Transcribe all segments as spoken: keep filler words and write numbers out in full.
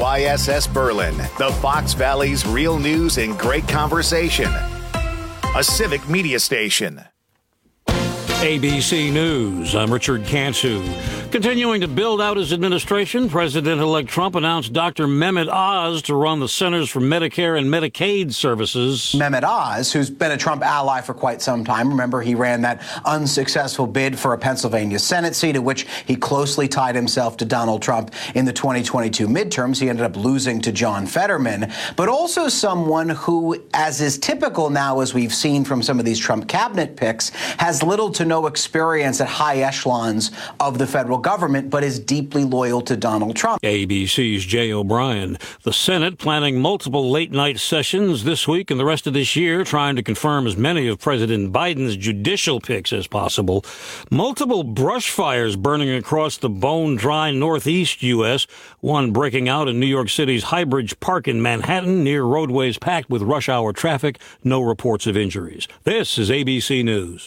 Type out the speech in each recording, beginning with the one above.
I S S Berlin, the Fox Valley's real news and great conversation. A civic media station. A B C News, I'm Richard Cantu. Continuing to build out his administration, President-elect Trump announced Doctor Mehmet Oz to run the Centers for Medicare and Medicaid Services. Mehmet Oz, who's been a Trump ally for quite some time. Remember, he ran that unsuccessful bid for a Pennsylvania Senate seat, at which he closely tied himself to Donald Trump in the twenty twenty-two midterms. He ended up losing to John Fetterman, but also someone who, as is typical now, as we've seen from some of these Trump cabinet picks, has little to no experience at high echelons of the federal government, but is deeply loyal to Donald Trump. A B C's Jay O'Brien. The Senate planning multiple late-night sessions this week and the rest of this year, trying to confirm as many of President Biden's judicial picks as possible. Multiple brush fires burning across the bone-dry northeast U S, one breaking out in New York City's Highbridge Park in Manhattan, near roadways packed with rush-hour traffic. No reports of injuries. This is A B C News.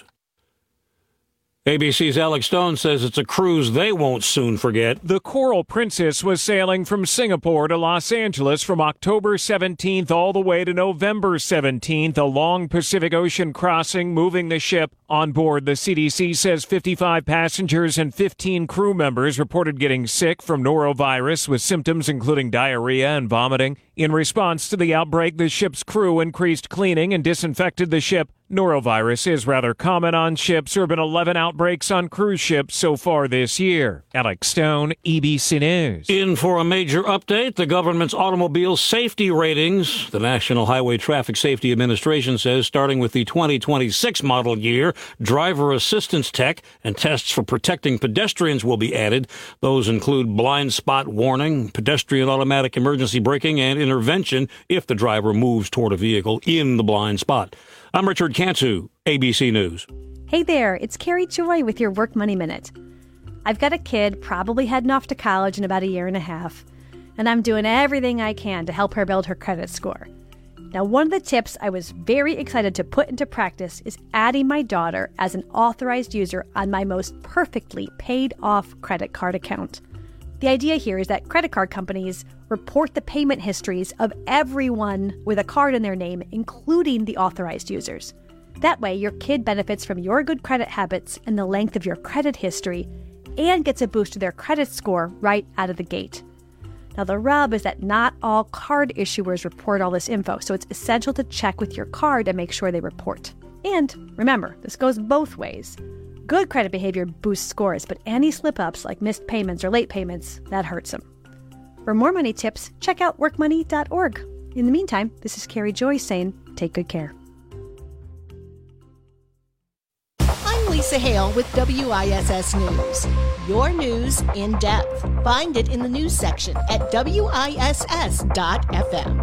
A B C's Alex Stone says it's a cruise they won't soon forget. The Coral Princess was sailing from Singapore to Los Angeles from October seventeenth all the way to November seventeenth, a long Pacific Ocean crossing moving the ship. On board, the C D C says fifty-five passengers and fifteen crew members reported getting sick from norovirus with symptoms including diarrhea and vomiting. In response to the outbreak, the ship's crew increased cleaning and disinfected the ship. Norovirus is rather common on ships. There have been eleven outbreaks on cruise ships so far this year. Alex Stone, A B C News. In for a major update, the government's automobile safety ratings. The National Highway Traffic Safety Administration says starting with the twenty twenty-six model year, driver assistance tech and tests for protecting pedestrians will be added. Those include blind spot warning, pedestrian automatic emergency braking, and intervention if the driver moves toward a vehicle in the blind spot. I'm Richard Cantu, A B C News. Hey there, it's Carrie Joy with your Work Money Minute. I've got a kid probably heading off to college in about a year and a half, and I'm doing everything I can to help her build her credit score. Now, one of the tips I was very excited to put into practice is adding my daughter as an authorized user on my most perfectly paid-off credit card account. The idea here is that credit card companies report the payment histories of everyone with a card in their name, including the authorized users. That way, your kid benefits from your good credit habits and the length of your credit history and gets a boost to their credit score right out of the gate. Now, the rub is that not all card issuers report all this info, so it's essential to check with your card and make sure they report. And remember, this goes both ways. Good credit behavior boosts scores, but any slip-ups like missed payments or late payments, that hurts them. For more money tips, check out work money dot org. In the meantime, this is Carrie Joy saying, take good care. I'm Lisa Hale with W I S S News. Your news in depth. Find it in the news section at W I S S dot F M.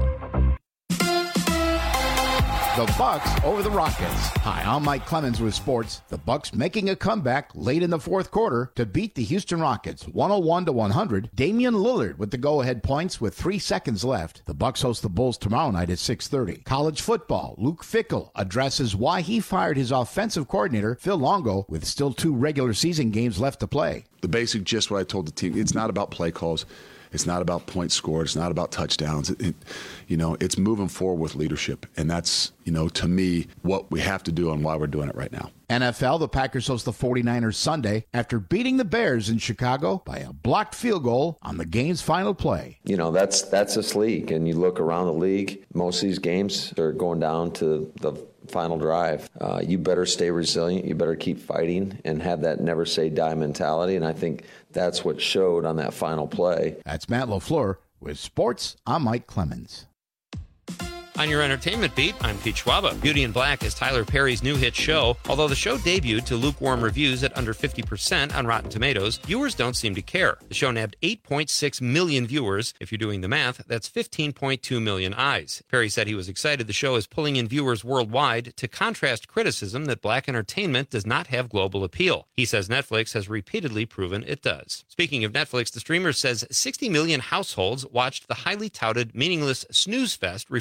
The Bucks over the Rockets. Hi, I'm Mike Clemens with sports. The Bucks making a comeback late in the fourth quarter to beat the Houston Rockets one oh one to one hundred. Damian Lillard with the go-ahead points with three seconds left. The Bucks host the Bulls tomorrow night at six thirty. College football. Luke Fickell addresses why he fired his offensive coordinator, Phil Longo, with still two regular season games left to play. The basic gist what I told the team, it's not about play calls. It's not about points scored. It's not about touchdowns. It, it, you know, it's moving forward with leadership. And that's, you know, to me, what we have to do and why we're doing it right now. N F L, the Packers host the forty-niners Sunday after beating the Bears in Chicago by a blocked field goal on the game's final play. You know, that's that's this league. And you look around the league, most of these games are going down to the final drive. Uh, you better stay resilient. You better keep fighting and have that never say die mentality. And I think that's what showed on that final play. That's Matt LaFleur with sports. I'm Mike Clemens. On your entertainment beat, I'm Pete Schwaba. Beauty in Black is Tyler Perry's new hit show. Although the show debuted to lukewarm reviews at under fifty percent on Rotten Tomatoes, viewers don't seem to care. The show nabbed eight point six million viewers. If you're doing the math, that's fifteen point two million eyes. Perry said he was excited the show is pulling in viewers worldwide to contrast criticism that black entertainment does not have global appeal. He says Netflix has repeatedly proven it does. Speaking of Netflix, the streamer says sixty million households watched the highly touted, meaningless snooze fest referred to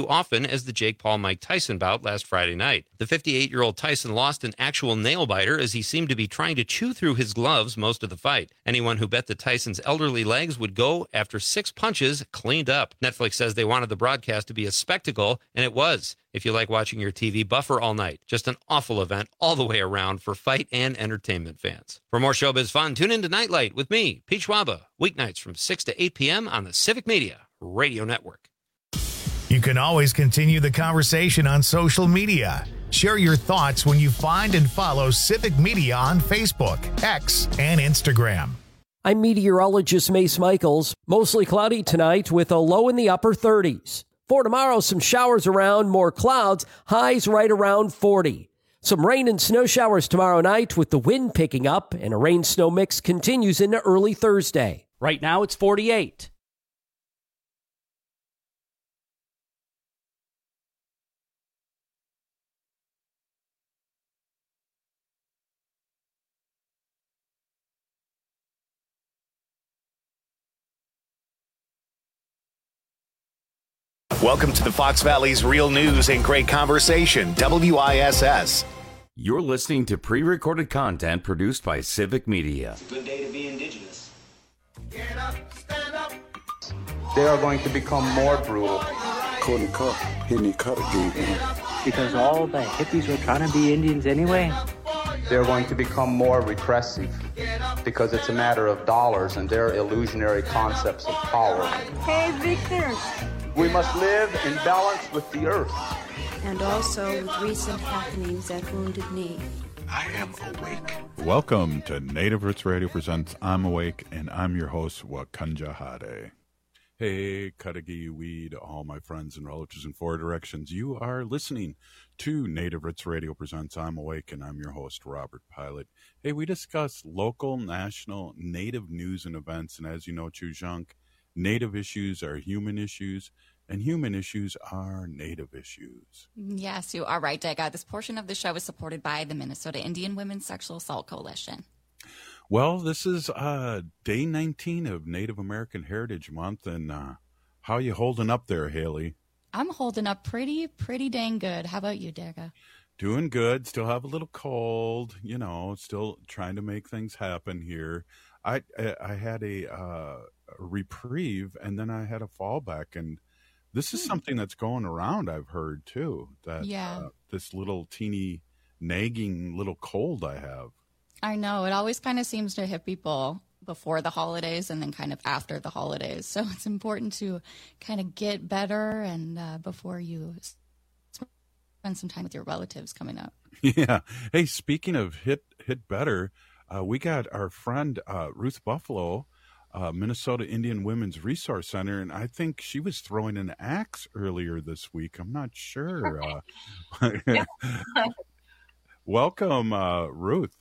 too often as the Jake Paul-Mike Tyson bout last Friday night. The fifty-eight-year-old Tyson lost an actual nail-biter as he seemed to be trying to chew through his gloves most of the fight. Anyone who bet that Tyson's elderly legs would go after six punches cleaned up. Netflix says they wanted the broadcast to be a spectacle, and it was. If you like watching your T V buffer all night, just an awful event all the way around for fight and entertainment fans. For more showbiz fun, tune in to Nightlight with me, Pete Schwaba, weeknights from six to eight p.m. on the Civic Media Radio Network. You can always continue the conversation on social media. Share your thoughts when you find and follow Civic Media on Facebook, X, and Instagram. I'm meteorologist Mace Michaels. Mostly cloudy tonight with a low in the upper thirties. For tomorrow, some showers around, more clouds, highs right around forty. Some rain and snow showers tomorrow night with the wind picking up, and a rain-snow mix continues into early Thursday. Right now, it's forty-eight. Welcome to the Fox Valley's Real News and Great Conversation, W I S S. You're listening to pre-recorded content produced by Civic Media. It's a good day to be indigenous. Get up, stand up. They are going to become more brutal. Courtney Cup, Henry Cudahy. Because all the hippies were trying to be Indians anyway. They're going to become more repressive because it's a matter of dollars and their illusionary concepts of power. Hey, Victor. We must live in balance with the earth. And also with recent happenings at Wounded Knee. I am awake. Welcome to Native Roots Radio presents I'm Awake, and I'm your host, Wakanja Hade. Hey, Cudahy Weed, all my friends and relatives in four directions. You are listening to Native Roots Radio presents I'm Awake, and I'm your host, Robert Pilot. Hey, we discuss local, national, Native news and events, and as you know, Chujunk, Native issues are human issues, and human issues are Native issues. Yes, you are right, Dega. This portion of the show is supported by the Minnesota Indian Women's Sexual Assault Coalition. Well, this is uh, day nineteen of Native American Heritage Month, and uh, how are you holding up there, Haley? I'm holding up pretty, pretty dang good. How about you, Dega? Doing good. Still have a little cold, you know, still trying to make things happen here. I I, I had a... Uh, a reprieve, and then I had a fallback, and this is something that's going around, I've heard too, that yeah. uh, this little teeny nagging little cold I have. I know, it always kind of seems to hit people before the holidays and then kind of after the holidays, so it's important to kind of get better and uh, before you spend some time with your relatives coming up. Yeah. Hey, speaking of hit hit better, uh, we got our friend uh, Ruth Buffalo, Uh, Minnesota Indian Women's Resource Center, and I think she was throwing an axe earlier this week. I'm not sure. Uh, welcome, uh, Ruth.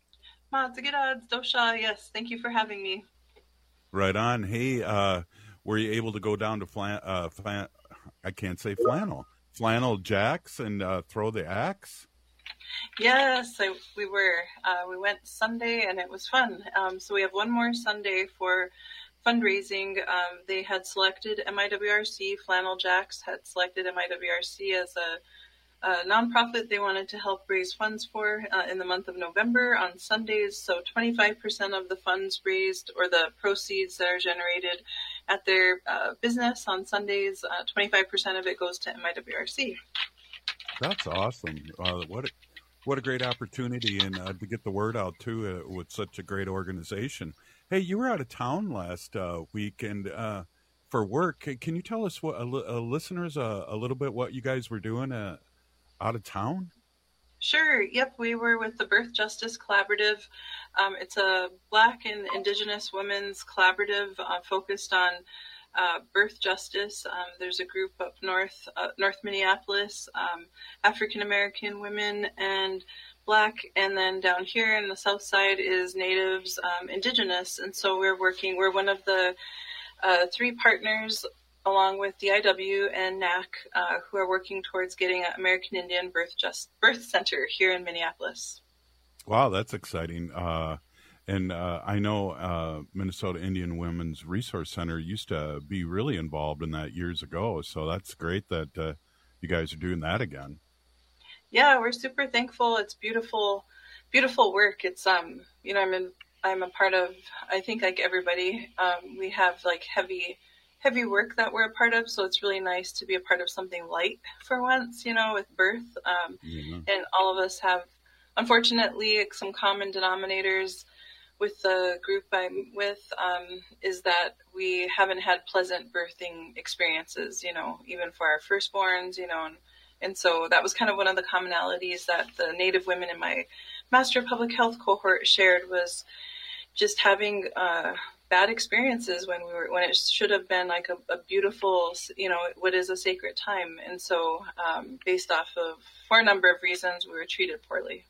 Dosha, yes, thank you for having me. Right on. Hey, uh, were you able to go down to flan- uh, flan- I can't say flannel, flannel jacks and uh, throw the axe? Yes, I, we were. Uh, we went Sunday, and it was fun. Um, so we have one more Sunday for fundraising. Um, they had selected M I W R C, Flannel Jacks had selected M I W R C as a, a nonprofit they wanted to help raise funds for uh, in the month of November on Sundays. So twenty-five percent of the funds raised, or the proceeds that are generated at their uh, business on Sundays, uh, twenty-five percent of it goes to M I W R C. That's awesome. Uh, what a, what a great opportunity, and uh, to get the word out, too, uh, with such a great organization. Hey, you were out of town last uh, week and uh, for work. Can you tell us, what uh, listeners, uh, a little bit what you guys were doing uh, out of town? Sure. Yep. We were with the Birth Justice Collaborative. Um, it's a Black and Indigenous women's collaborative uh, focused on Uh, birth justice. Um, there's a group up north, uh, North Minneapolis, um, African American women and Black, and then down here in the South Side is Natives, um, Indigenous. And so we're working. We're one of the uh, three partners, along with D I W and N A C, uh, who are working towards getting an American Indian Birth Just Birth Center here in Minneapolis. Wow, that's exciting. Uh, And uh, I know uh, Minnesota Indian Women's Resource Center used to be really involved in that years ago. So that's great that uh, you guys are doing that again. Yeah, we're super thankful. It's beautiful, beautiful work. It's, um, you know, I'm in, I'm a part of, I think like everybody, um, we have like heavy, heavy work that we're a part of. So it's really nice to be a part of something light for once, you know, with birth. Um, mm-hmm. And all of us have, unfortunately, some common denominators with the group I'm with, um, is that we haven't had pleasant birthing experiences, you know, even for our firstborns, you know, and, and so that was kind of one of the commonalities that the Native women in my Master of Public Health cohort shared, was just having uh, bad experiences when we were, when it should have been like a, a beautiful, you know, what is a sacred time. And so um, based off of, for a number of reasons, we were treated poorly.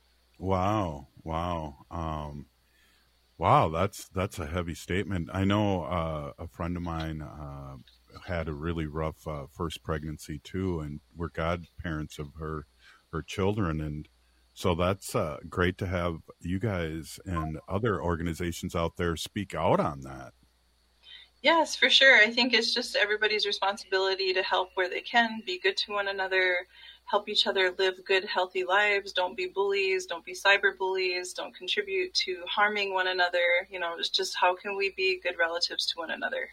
Wow. Wow. Um, Wow, that's that's a heavy statement. I know uh, a friend of mine uh, had a really rough uh, first pregnancy too, and we're godparents of her her children, and so that's uh, great to have you guys and other organizations out there speak out on that. Yes, for sure. I think it's just everybody's responsibility to help where they can, be good to one another, help each other live good, healthy lives. Don't be bullies. Don't be cyber bullies. Don't contribute to harming one another. You know, it's just how can we be good relatives to one another?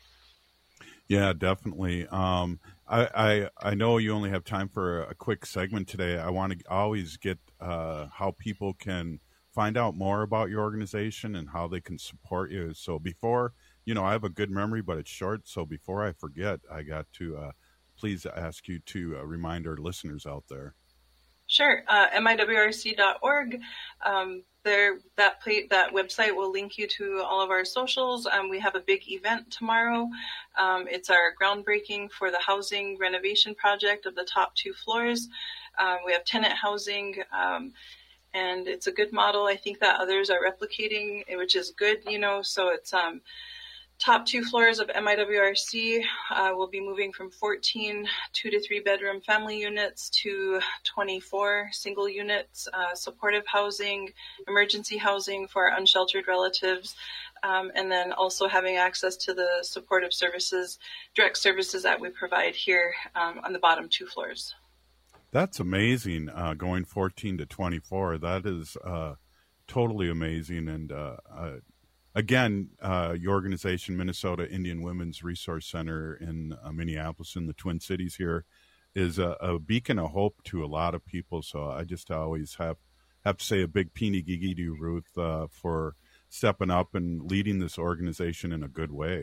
Yeah, definitely. Um, I, I I know you only have time for a quick segment today. I want to always get uh, how people can find out more about your organization and how they can support you. So before, you know, I have a good memory, but it's short. So before I forget, I got to uh, please ask you to uh, remind our listeners out there. Sure. Uh, M I W R C dot org. Um, there, that play, that website will link you to all of our socials. Um, we have a big event tomorrow. Um, it's our groundbreaking for the housing renovation project of the top two floors. Um, we have tenant housing, um, and it's a good model. I think that others are replicating, which is good, you know, so it's, um, top two floors of M I W R C uh, will be moving from fourteen two to three bedroom family units to twenty-four single units, uh, supportive housing, emergency housing for our unsheltered relatives, um, and then also having access to the supportive services, direct services that we provide here um, on the bottom two floors. That's amazing, uh, going fourteen to twenty-four. That is uh, totally amazing. And uh, uh, Again, uh, your organization, Minnesota Indian Women's Resource Center in uh, Minneapolis, in the Twin Cities here, is a, a beacon of hope to a lot of people. So I just always have, have to say a big peeny gigi to you, Ruth, uh, for stepping up and leading this organization in a good way.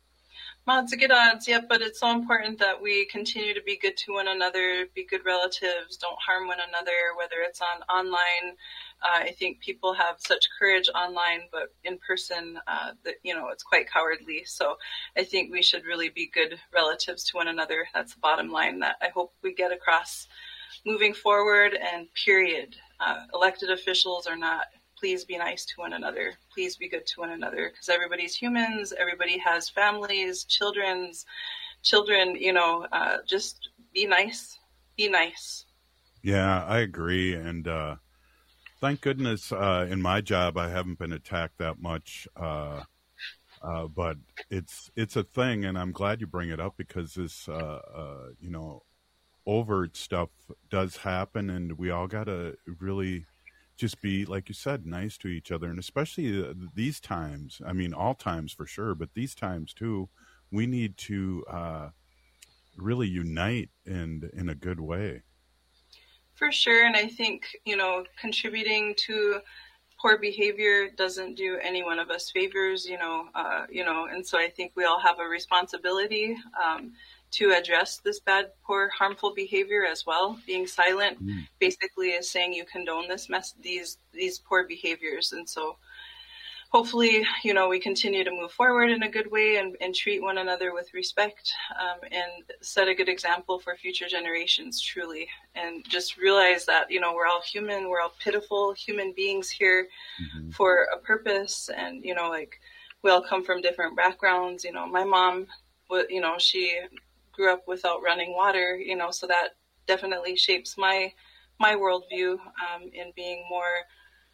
Well, it's a good odds, yeah, but it's so important that we continue to be good to one another, be good relatives, don't harm one another, whether it's on online. Uh, I think people have such courage online, but in person, uh, that, you know, it's quite cowardly. So I think we should really be good relatives to one another. That's the bottom line that I hope we get across moving forward, and period. Uh, elected officials are not. Please be nice to one another. Please be good to one another, because everybody's humans. Everybody has families, children's children, you know, uh, just be nice, be nice. Yeah, I agree. And uh, thank goodness uh, in my job, I haven't been attacked that much. Uh, uh, but it's, it's a thing. And I'm glad you bring it up, because this, uh, uh, you know, overt stuff does happen, and we all got to really just be, like you said, nice to each other. And especially uh, these times, I mean, all times for sure, but these times too, we need to uh, really unite and in a good way. For sure. And I think, you know, contributing to poor behavior doesn't do any one of us favors, you know, uh, you know, and so I think we all have a responsibility um, to address this bad, poor, harmful behavior as well. Being silent mm. basically is saying you condone this mess, these these poor behaviors. And so hopefully, you know, we continue to move forward in a good way, and, and treat one another with respect, um, and set a good example for future generations, truly. And just realize that, you know, we're all human, we're all pitiful human beings here mm-hmm. for a purpose. And, you know, like, we all come from different backgrounds. You know, my mom, you know, she grew up without running water, you know, so that definitely shapes my my worldview um, in being more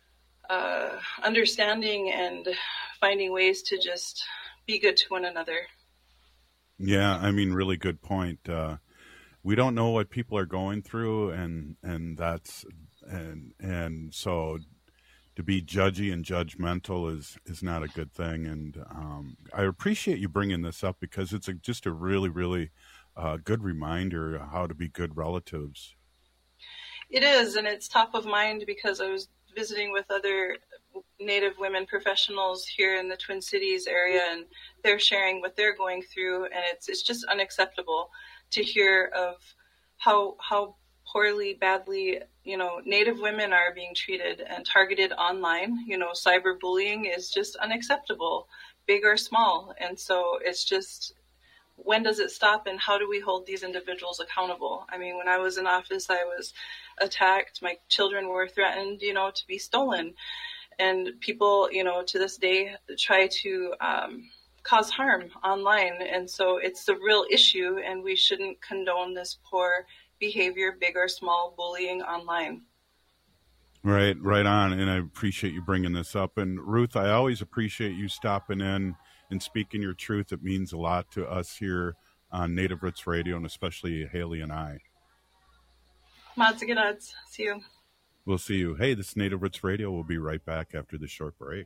uh, understanding and finding ways to just be good to one another. Yeah, I mean, really good point. Uh, we don't know what people are going through, and and that's and and so to be judgy and judgmental is is not a good thing. And um, I appreciate you bringing this up because it's a, just a really really uh, good reminder of how to be good relatives. It is, and it's top of mind because I was visiting with other Native women professionals here in the Twin Cities area, and they're sharing what they're going through, and it's it's just unacceptable to hear of how how poorly, badly, you know, Native women are being treated and targeted online. You know, cyberbullying is just unacceptable, big or small, and so it's just, when does it stop, and how do we hold these individuals accountable? I mean, when I was in office, I was attacked. My children were threatened, you know, to be stolen. And people, you know, to this day try to um, cause harm online. And so it's a real issue, and we shouldn't condone this poor behavior, big or small, bullying online. Right, right on. And I appreciate you bringing this up. And Ruth, I always appreciate you stopping in and speaking your truth. It means a lot to us here on Native Roots Radio, and especially Haley and I. Mods and odds. See you. We'll see you. Hey, this is Native Roots Radio. We'll be right back after this short break.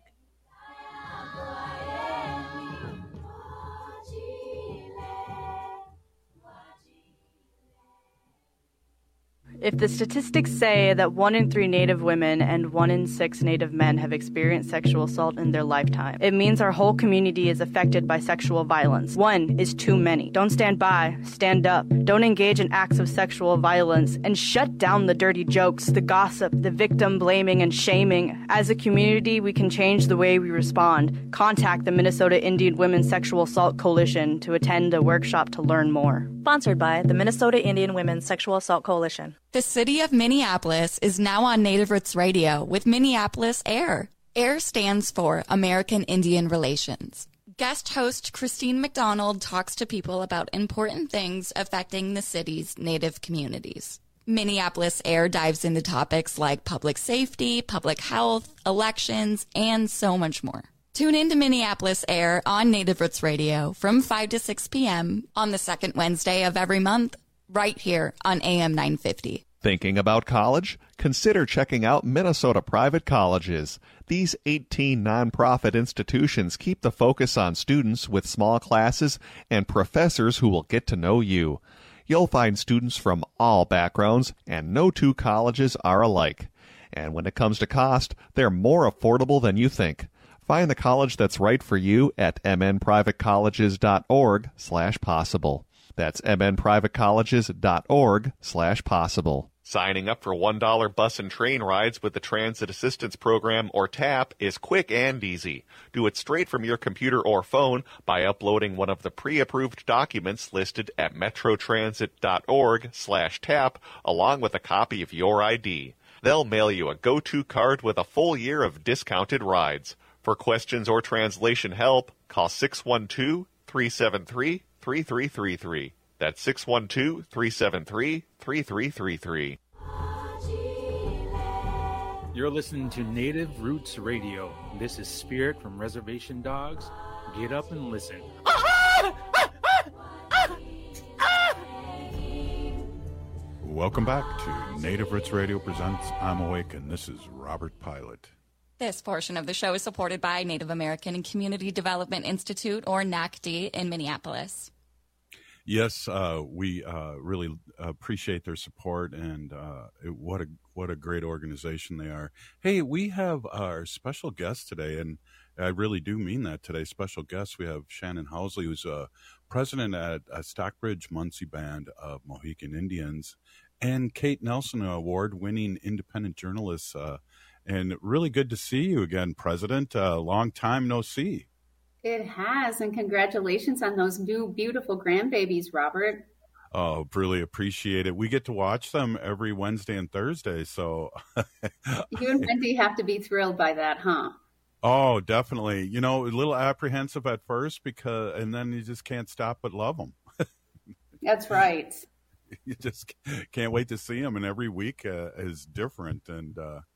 If the statistics say that one in three Native women and one in six Native men have experienced sexual assault in their lifetime, it means our whole community is affected by sexual violence. One is too many. Don't stand by. Stand up. Don't engage in acts of sexual violence, and shut down the dirty jokes, the gossip, the victim blaming and shaming. As a community, we can change the way we respond. Contact the Minnesota Indian Women's Sexual Assault Coalition to attend a workshop to learn more. Sponsored by the Minnesota Indian Women's Sexual Assault Coalition. The city of Minneapolis is now on Native Roots Radio with Minneapolis AIR. AIR stands for American Indian Relations. Guest host Christine McDonald talks to people about important things affecting the city's Native communities. Minneapolis AIR dives into topics like public safety, public health, elections, and so much more. Tune in to Minneapolis AIR on Native Roots Radio from five to six p.m. on the second Wednesday of every month, right here on A M nine fifty. Thinking about college? Consider checking out Minnesota Private Colleges. These eighteen nonprofit institutions keep the focus on students with small classes and professors who will get to know you. You'll find students from all backgrounds, and no two colleges are alike. And when it comes to cost, they're more affordable than you think. Find the college that's right for you at mnprivatecolleges.org slash possible. That's mnprivatecolleges.org slash possible. Signing up for one dollar bus and train rides with the Transit Assistance Program, or TAP, is quick and easy. Do it straight from your computer or phone by uploading one of the pre-approved documents listed at metrotransit.org slash TAP along with a copy of your I D. They'll mail you a go-to card with a full year of discounted rides. For questions or translation help, call six one two, three seven three, three three three three. That's six one two, three seven three, three three three three. You're listening to Native Roots Radio. This is Spirit from Reservation Dogs. Get up and listen. Welcome back to Native Roots Radio presents I'm Awake, and this is Robert Pilot. This portion of the show is supported by Native American and Community Development Institute, or N A C D, in Minneapolis. Yes, uh, we uh, really appreciate their support, and uh, it, what a what a great organization they are. Hey, we have our special guest today, and I really do mean that today. Special guest, we have Shannon Housley, who's a president at a Stockbridge Munsee Band of Mohican Indians, and Kate Nelson, an award-winning independent journalist. Uh, and really good to see you again, President. Uh, long time no see. It has, and congratulations on those new beautiful grandbabies, Robert. Oh, really appreciate it. We get to watch them every Wednesday and Thursday, so. You and Wendy have to be thrilled by that, huh? Oh, definitely. You know, a little apprehensive at first, because, and then you just can't stop but love them. That's right. You just can't wait to see them, and every week uh, is different. And uh,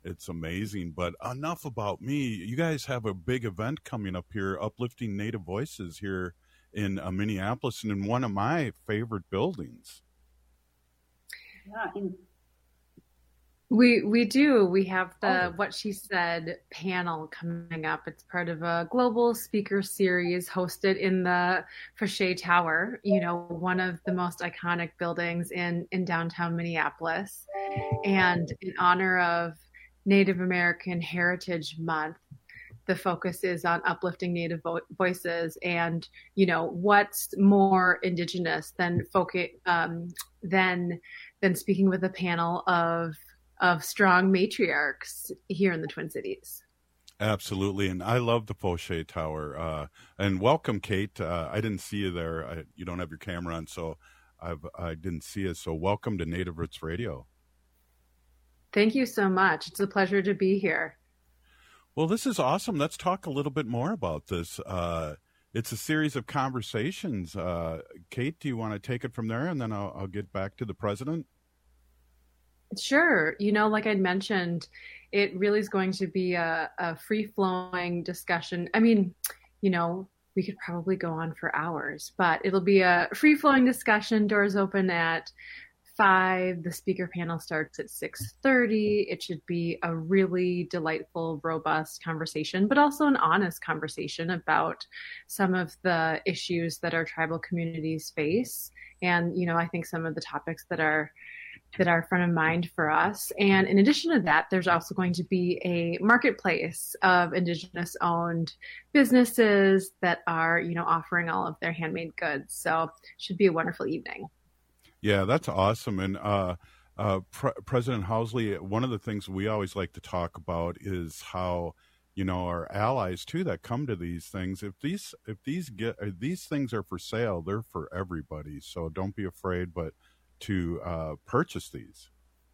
it's amazing. But enough about me. You guys have a big event coming up here, Uplifting Native Voices, here in uh, Minneapolis, and in one of my favorite buildings. Yeah, in- We we do. We have the oh. What She Said panel coming up. It's part of a global speaker series hosted in the Foshay Tower, you know, one of the most iconic buildings in, in downtown Minneapolis. And in honor of Native American Heritage Month, the focus is on uplifting Native vo- voices. And, you know, what's more Indigenous than focus, um, than than speaking with a panel of of strong matriarchs here in the Twin Cities. Absolutely. And I love the Foshay Tower. Uh, and welcome, Kate. Uh, I didn't see you there. I, you don't have your camera on, so I've, I didn't see you. So welcome to Native Roots Radio. Thank you so much. It's a pleasure to be here. Well, this is awesome. Let's talk a little bit more about this. Uh, it's a series of conversations. Uh, Kate, do you want to take it from there? And then I'll, I'll get back to the president. Sure. You know, like I'd mentioned, it really is going to be a, a free-flowing discussion. I mean, you know, we could probably go on for hours, but it'll be a free-flowing discussion. Doors open at five. The speaker panel starts at six thirty. It should be a really delightful, robust conversation, but also an honest conversation about some of the issues that our tribal communities face. And, you know, I think some of the topics that are that are front of mind for us. And in addition to that, there's also going to be a marketplace of Indigenous owned businesses that are, you know, offering all of their handmade goods. So it should be a wonderful evening. Yeah, that's awesome. And uh, uh, Pre- President Housley, one of the things we always like to talk about is how, you know, our allies too that come to these things, if these if these get if these things are for sale, they're for everybody. So don't be afraid, but to uh, purchase these.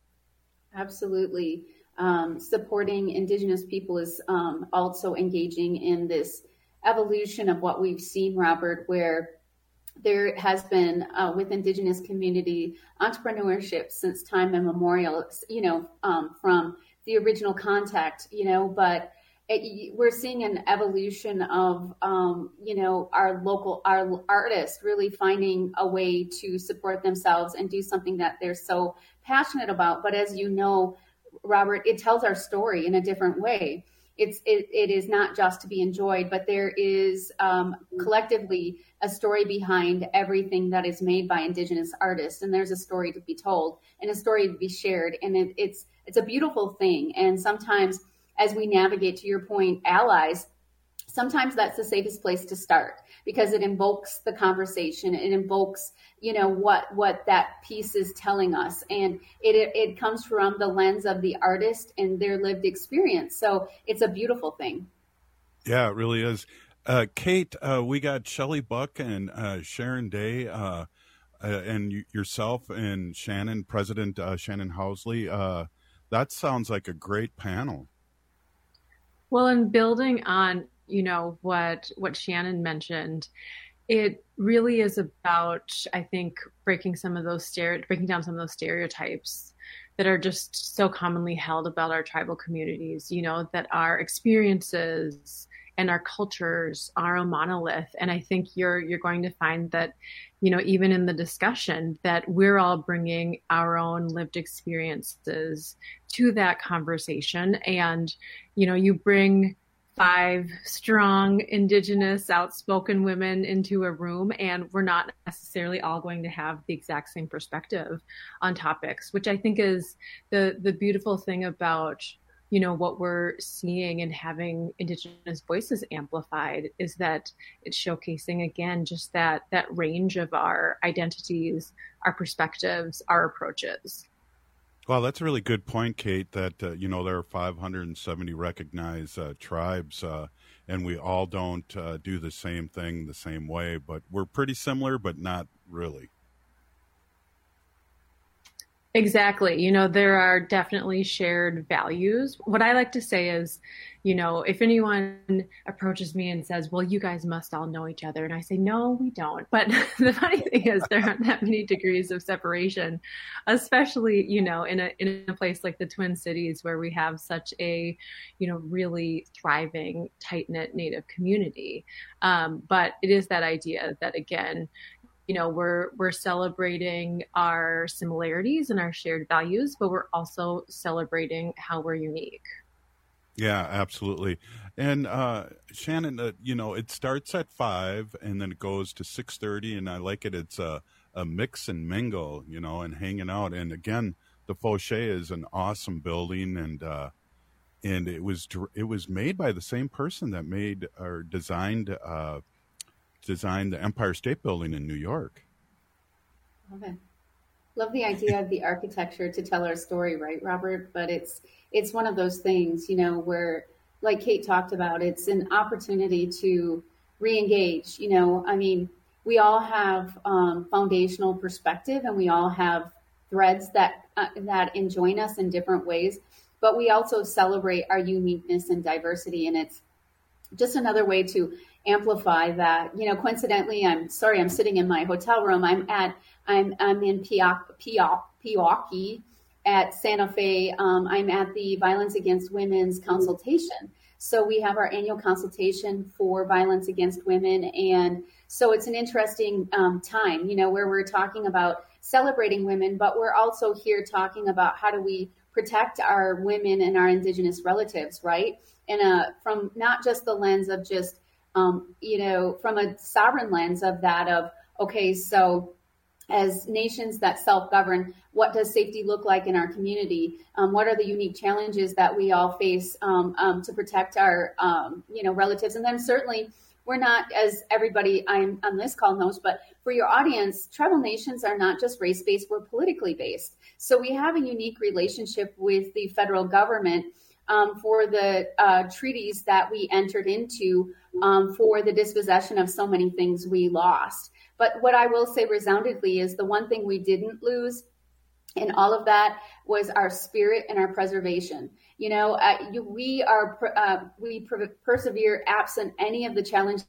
Absolutely. Um, supporting Indigenous people is um, also engaging in this evolution of what we've seen, Robert, where there has been uh, with Indigenous community entrepreneurship since time immemorial, you know, um, from the original contact, you know, but It, we're seeing an evolution of, um, you know, our local, our artists really finding a way to support themselves and do something that they're so passionate about. But as you know, Robert, it tells our story in a different way. It's it, it is not just to be enjoyed, but there is um, collectively a story behind everything that is made by Indigenous artists, and there's a story to be told and a story to be shared, and it, it's it's a beautiful thing. And sometimes, as we navigate, to your point, allies, sometimes that's the safest place to start because it invokes the conversation. It invokes, you know, what what that piece is telling us. And it, it, it comes from the lens of the artist and their lived experience. So it's a beautiful thing. Yeah, it really is. Uh, Kate, uh, we got Shelley Buck and uh, Sharon Day uh, uh, and y- yourself and Shannon, President uh, Shannon Housley. Uh, that sounds like a great panel. Well, in building on, you know, what what Shannon mentioned, it really is about, I think, breaking some of those stere- breaking down some of those stereotypes that are just so commonly held about our tribal communities, you know, that our experiences and our cultures are a monolith. And I think you're you're going to find that, you know, even in the discussion, that we're all bringing our own lived experiences to that conversation. And, you know, you bring five strong, Indigenous, outspoken women into a room, and we're not necessarily all going to have the exact same perspective on topics, which I think is the the beautiful thing about, you know, what we're seeing and having Indigenous voices amplified is that it's showcasing, again, just that that range of our identities, our perspectives, our approaches. Well, that's a really good point, Kate, that, uh, you know, there are five hundred seventy recognized uh, tribes, uh, and we all don't uh, do the same thing the same way, but we're pretty similar, but not really. Exactly. You know, there are definitely shared values. What I like to say is, you know, if anyone approaches me and says, well, you guys must all know each other. And I say, no, we don't. But the funny thing is there aren't that many degrees of separation, especially, you know, in a, in a place like the Twin Cities where we have such a, you know, really thriving, tight-knit Native community. Um, but it is that idea that, again, you know, we're we're celebrating our similarities and our shared values, but we're also celebrating how we're unique. Yeah, absolutely. And uh, Shannon, uh, you know, it starts at five and then it goes to six thirty, and I like it. It's a, a mix and mingle, you know, and hanging out. And again, the Fauché is an awesome building, and uh, and it was it was made by the same person that made or designed. Uh, designed the Empire State Building in New York. Love it. Love the idea of the architecture to tell our story, right, Robert? But it's it's one of those things, you know, where, like Kate talked about, it's an opportunity to re-engage. You know, I mean, we all have um, foundational perspective, and we all have threads that uh, that enjoin us in different ways, but we also celebrate our uniqueness and diversity, and it's just another way to amplify that. You know, coincidentally, I'm sorry, I'm sitting in my hotel room. I'm at, I'm, I'm in Pewaukee at Santa Fe. Um, I'm at the Violence Against Women's consultation. So we have our annual consultation for violence against women. And so it's an interesting um, time, you know, where we're talking about celebrating women, but we're also here talking about how do we protect our women and our Indigenous relatives, right? And uh, from not just the lens of just, um, you know, from a sovereign lens of that of, okay, so as nations that self-govern, what does safety look like in our community? Um, what are the unique challenges that we all face um, um, to protect our, um, you know, relatives? And then certainly we're not, as everybody I'm on this call knows, but for your audience, tribal nations are not just race-based, we're politically based. So we have a unique relationship with the federal government um, for the uh, treaties that we entered into um, for the dispossession of so many things we lost. But what I will say resoundingly is the one thing we didn't lose in all of that was our spirit and our preservation. You know, uh, you, we are uh, we per- persevere absent any of the challenges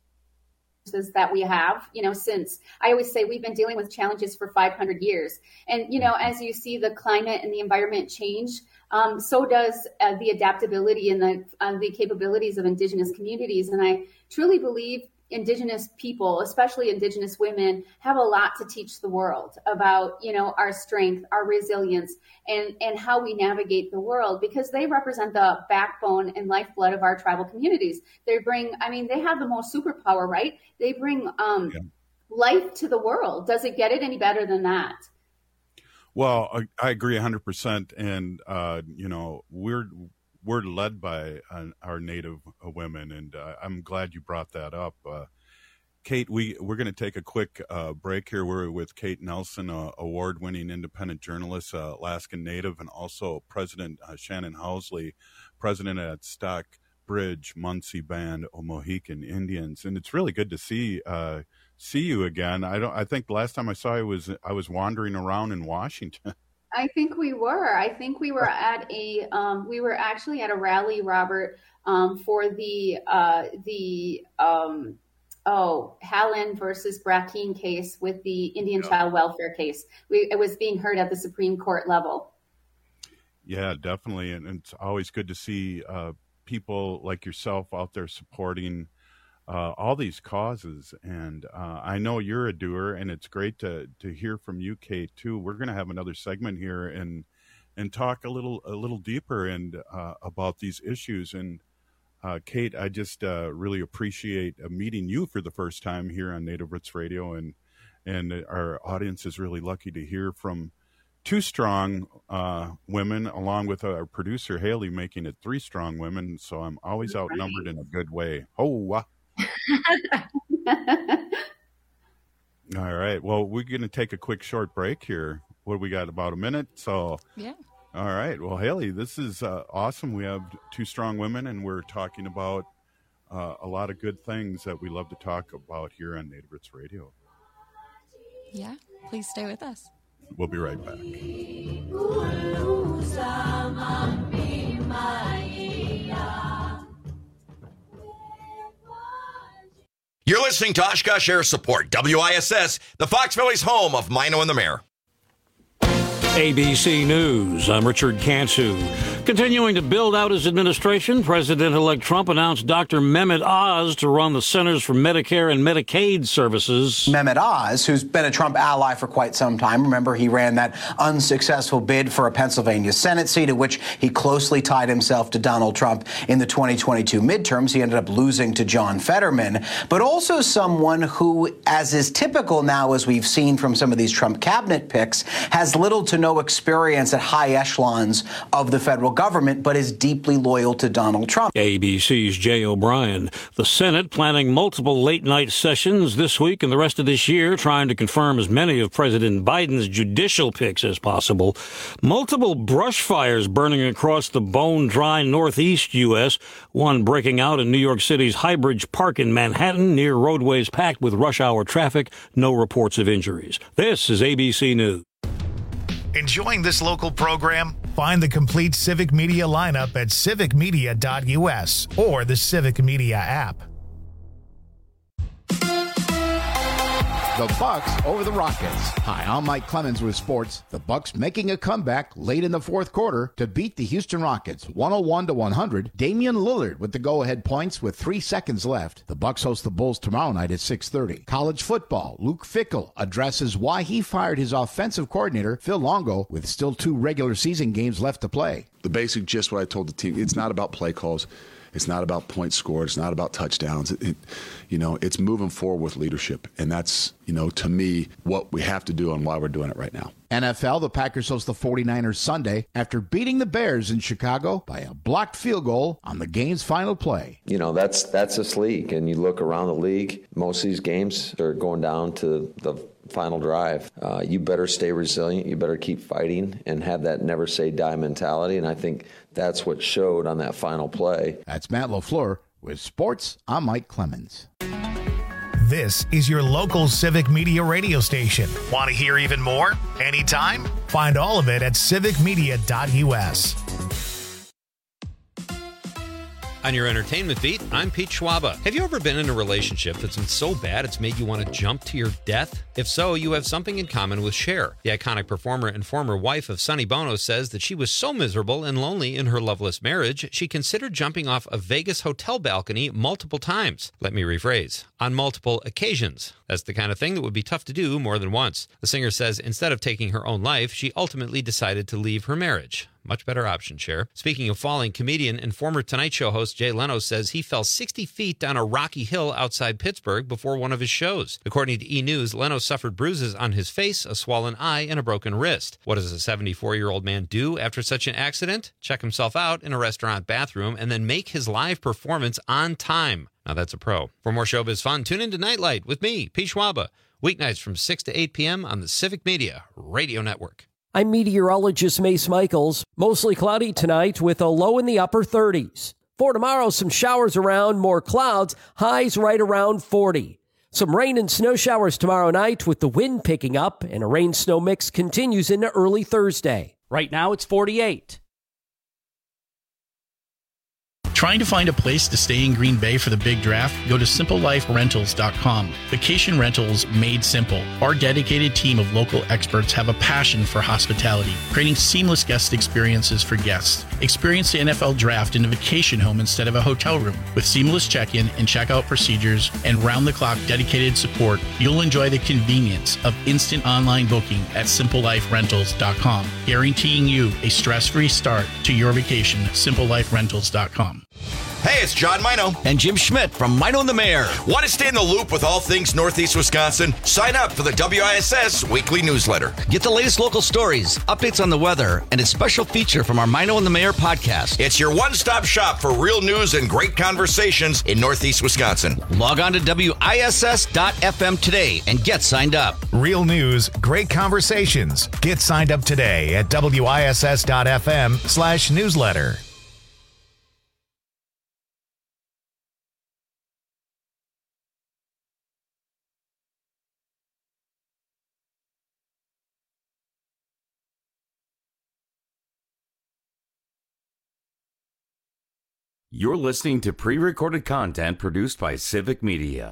that we have, you know, since I always say we've been dealing with challenges for five hundred years. And, you know, as you see the climate and the environment change, um, so does uh, the adaptability and the, uh, the capabilities of Indigenous communities. And I truly believe Indigenous people, especially Indigenous women, have a lot to teach the world about, you know, our strength, our resilience, and, and how we navigate the world, because they represent the backbone and lifeblood of our tribal communities. They bring, I mean, they have the most superpower, right? They bring um, yeah. life to the world. Does it get it any better than that? Well, I, I agree one hundred percent. And, uh, you know, we're we're led by uh, our Native uh, women, and uh, I'm glad you brought that up. Uh, Kate, we, we're going to take a quick uh, break here. We're with Kate Nelson, uh, award-winning independent journalist, uh, Alaskan Native, and also President uh, Shannon Housley, president at Stockbridge Munsee Band of Mohican Indians. And it's really good to see uh, see you again. I don't. I think the last time I saw you was I was wandering around in Washington. I think we were. I think we were at a. Um, we were actually at a rally, Robert, um, for the uh, the um, oh Hallen versus Brackeen case with the Indian yeah. child welfare case. We, it was being heard at the Supreme Court level. Yeah, definitely, and it's always good to see uh, people like yourself out there supporting Uh, all these causes. And uh, I know you're a doer, and it's great to to hear from you, Kate, too. We're going to have another segment here and and talk a little a little deeper and uh, about these issues. And uh, Kate, I just uh, really appreciate uh, meeting you for the first time here on Native Roots Radio, and and our audience is really lucky to hear from two strong uh, women, along with our producer Haley, making it three strong women. So I'm always outnumbered in a good way. Oh. Uh, All right. Well, we're going to take a quick short break here. What do we got? About a minute. So, yeah. All right. Well, Haley, this is uh, awesome. We have two strong women, and we're talking about uh, a lot of good things that we love to talk about here on Native Roots Radio. Yeah. Please stay with us. We'll be right back. You're listening to Oshkosh Air Support, W I S S, the Fox Valley's home of Mino and the Mayor. A B C News, I'm Richard Kansu. Continuing to build out his administration, President-elect Trump announced Doctor Mehmet Oz to run the Centers for Medicare and Medicaid Services. Mehmet Oz, who's been a Trump ally for quite some time. Remember, he ran that unsuccessful bid for a Pennsylvania Senate seat, at which he closely tied himself to Donald Trump in the twenty twenty-two midterms. He ended up losing to John Fetterman, but also someone who, as is typical now, as we've seen from some of these Trump cabinet picks, has little to no experience at high echelons of the federal government, but is deeply loyal to Donald Trump. A B C's Jay O'Brien. The Senate planning multiple late-night sessions this week and the rest of this year, trying to confirm as many of President Biden's judicial picks as possible. Multiple brush fires burning across the bone-dry northeast U S, one breaking out in New York City's Highbridge Park in Manhattan, near roadways packed with rush-hour traffic. No reports of injuries. This is A B C News. Enjoying this local program? Find the complete Civic Media lineup at civic media dot U S or the Civic Media app. The Bucks over the Rockets. Hi, I'm Mike Clemens with sports. The Bucks making a comeback late in the fourth quarter to beat the Houston Rockets one oh one to one hundred. Damian Lillard with the go-ahead points with three seconds left. The Bucks host the Bulls tomorrow night at six thirty. College football. Luke Fickell addresses why he fired his offensive coordinator, Phil Longo, with still two regular season games left to play. The basic gist, what I told the team, it's not about play calls. It's not about points scored. It's not about touchdowns. It, it, you know, it's moving forward with leadership. And that's, you know, to me, what we have to do and why we're doing it right now. N F L, the Packers host the forty-niners Sunday after beating the Bears in Chicago by a blocked field goal on the game's final play. You know, that's that's this league. And you look around the league, most of these games are going down to the final drive. Uh, you better stay resilient. You better keep fighting and have that never say die mentality. And I think that's what showed on that final play. That's Matt LaFleur with sports. I'm Mike Clemens. This is your local Civic Media radio station. Want to hear even more? Anytime? Find all of it at civic media dot U S. On your entertainment beat, I'm Pete Schwaba. Have you ever been in a relationship that's been so bad it's made you want to jump to your death? If so, you have something in common with Cher. The iconic performer and former wife of Sonny Bono says that she was so miserable and lonely in her loveless marriage, she considered jumping off a Vegas hotel balcony multiple times. Let me rephrase, on multiple occasions. That's the kind of thing that would be tough to do more than once. The singer says instead of taking her own life, she ultimately decided to leave her marriage. Much better option, Cher. Speaking of falling, comedian and former Tonight Show host Jay Leno says he fell sixty feet down a rocky hill outside Pittsburgh before one of his shows. According to E! News, Leno suffered bruises on his face, a swollen eye, and a broken wrist. What does a seventy-four-year-old man do after such an accident? Check himself out in a restaurant bathroom and then make his live performance on time. Now that's a pro. For more showbiz fun, tune into Nightlight with me, Pete Schwaba, weeknights from six to eight p.m. on the Civic Media Radio Network. I'm meteorologist Mace Michaels. Mostly cloudy tonight with a low in the upper thirties. For tomorrow, some showers around, more clouds, highs right around forty. Some rain and snow showers tomorrow night with the wind picking up, and a rain-snow mix continues into early Thursday. Right now, it's forty-eight. Trying to find a place to stay in Green Bay for the big draft? Go to simple life rentals dot com. Vacation rentals made simple. Our dedicated team of local experts have a passion for hospitality, creating seamless guest experiences for guests. Experience the N F L draft in a vacation home instead of a hotel room. With seamless check-in and check-out procedures and round-the-clock dedicated support, you'll enjoy the convenience of instant online booking at simple life rentals dot com, guaranteeing you a stress-free start to your vacation. simple life rentals dot com. Hey, it's John Mino. And Jim Schmidt from Mino and the Mayor. Want to stay in the loop with all things Northeast Wisconsin? Sign up for the W I S S weekly newsletter. Get the latest local stories, updates on the weather, and a special feature from our Mino and the Mayor podcast. It's your one-stop shop for real news and great conversations in Northeast Wisconsin. Log on to W I S S dot F M today and get signed up. Real news, great conversations. Get signed up today at W I S S dot F M slash newsletter. You're listening to pre-recorded content produced by Civic Media.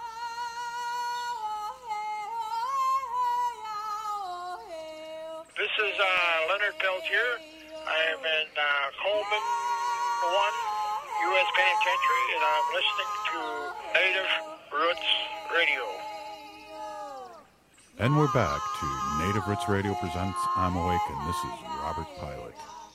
This is uh, Leonard Peltier. I am in uh, Coleman one U S Penitentiary, and I'm listening to Native Roots Radio. And we're back to Native Roots Radio presents I'm Awake, and this is Robert Pilot.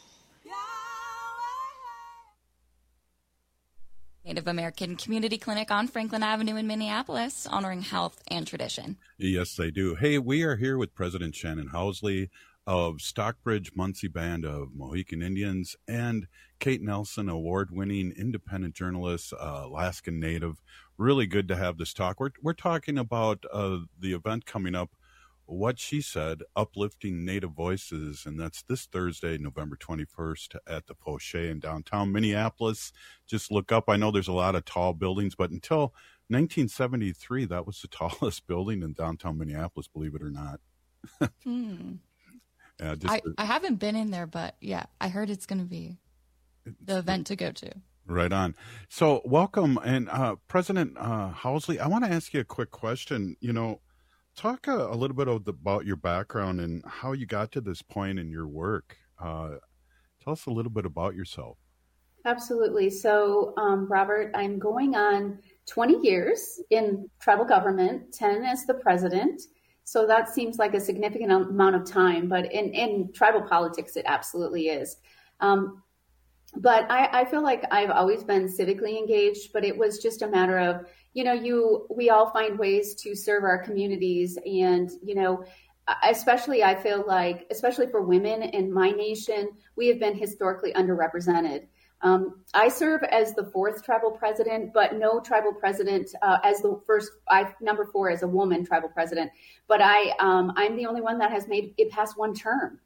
Native American Community Clinic on Franklin Avenue in Minneapolis, honoring health and tradition. Yes, they do. Hey, we are here with President Shannon Housley of Stockbridge Munsee Band of Mohican Indians and Kate Nelson, award-winning independent journalist, uh, Alaskan Native. Really good to have this talk. We're, we're talking about uh, the event coming up, What She Said, Uplifting Native Voices, and that's this Thursday, November twenty-first at the Poche in downtown Minneapolis. Just look up. I know there's a lot of tall buildings, but until nineteen seventy-three, that was the tallest building in downtown Minneapolis, believe it or not. hmm. yeah, just I, I haven't been in there, but yeah, I heard it's going to be the event to go to. Right on. So welcome. And uh, President uh, Housley, I want to ask you a quick question. You know, talk a, a little bit of the, about your background and how you got to this point in your work. Uh, tell us a little bit about yourself. Absolutely. So, um, Robert, I'm going on twenty years in tribal government, ten as the president. So that seems like a significant amount of time, but in, in tribal politics, it absolutely is. Um, but I, I feel like I've always been civically engaged, but it was just a matter of, you know, you we all find ways to serve our communities. And, you know, especially I feel like, especially for women in my nation, we have been historically underrepresented. Um, I serve as the fourth tribal president, but no tribal president uh, as the first, I number four as a woman tribal president. But I, um, I'm the only one that has made it past one term.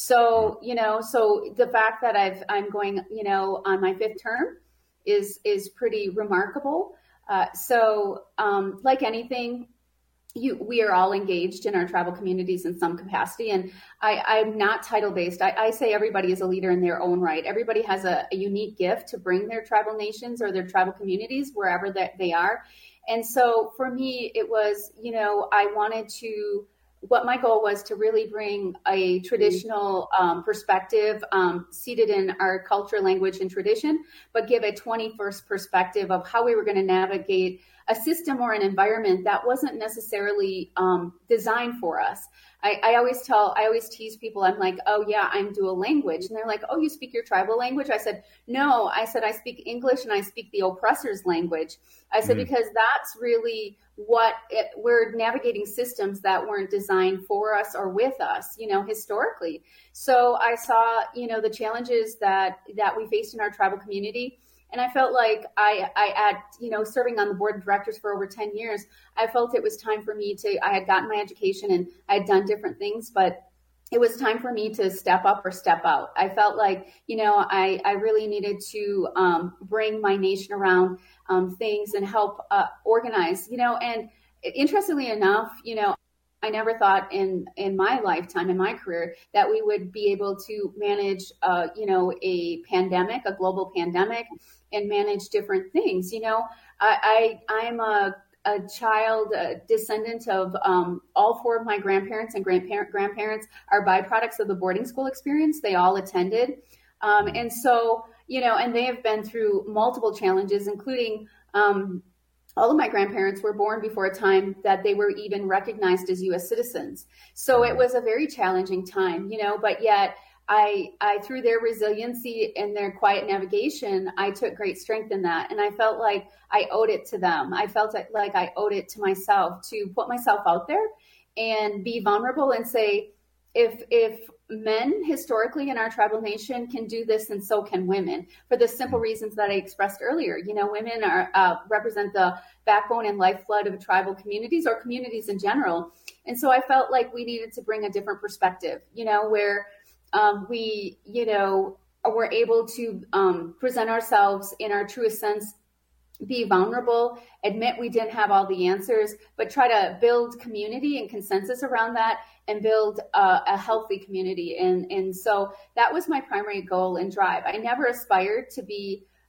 So, you know, so the fact that I've, I'm going, you know, on my fifth term is, is pretty remarkable. Uh, so, um, like anything, you, we are all engaged in our tribal communities in some capacity. And I, I'm not title based. I, I say everybody is a leader in their own right. Everybody has a, a unique gift to bring their tribal nations or their tribal communities wherever that they are. And so for me, it was, you know, I wanted to, what my goal was to really bring a traditional um, perspective um, seated in our culture, language, and tradition, but give a twenty-first perspective of how we were going to navigate a system or an environment that wasn't necessarily um, designed for us. I, I always tell, I always tease people, I'm like, oh yeah, I'm dual language. And they're like, oh, you speak your tribal language? I said, no, I said, I speak English and I speak the oppressor's language. I said, mm. because that's really what it, we're navigating systems that weren't designed for us or with us, you know, historically. So I saw, you know, the challenges that, that we faced in our tribal community. And I felt like I, I had, you know, serving on the board of directors for over ten years, I felt it was time for me to, I had gotten my education and I had done different things, but it was time for me to step up or step out. I felt like, you know, I, I really needed to um, bring my nation around um, things and help uh, organize, you know, and interestingly enough, you know, I never thought in, in my lifetime, in my career, that we would be able to manage, uh, you know, a pandemic, a global pandemic, and manage different things. You know, I, I I'm a, a child, a descendant of um, all four of my grandparents and grandparent grandparents are byproducts of the boarding school experience. They all attended. Um, and so, you know, and they have been through multiple challenges, including um, all of my grandparents were born before a time that they were even recognized as U S citizens. So it was a very challenging time, you know, but yet I, I, through their resiliency and their quiet navigation, I took great strength in that. And I felt like I owed it to them. I felt like I owed it to myself to put myself out there and be vulnerable and say, if, if men historically in our tribal nation can do this, then so can women, for the simple reasons that I expressed earlier. You know, women are uh, represent the backbone and lifeblood of tribal communities or communities in general. And so I felt like we needed to bring a different perspective, you know, where um, we, you know, were able to um, present ourselves in our truest sense, be vulnerable, admit we didn't have all the answers, but try to build community and consensus around that and build a, a healthy community. And, and so that was my primary goal and drive. I never aspired to be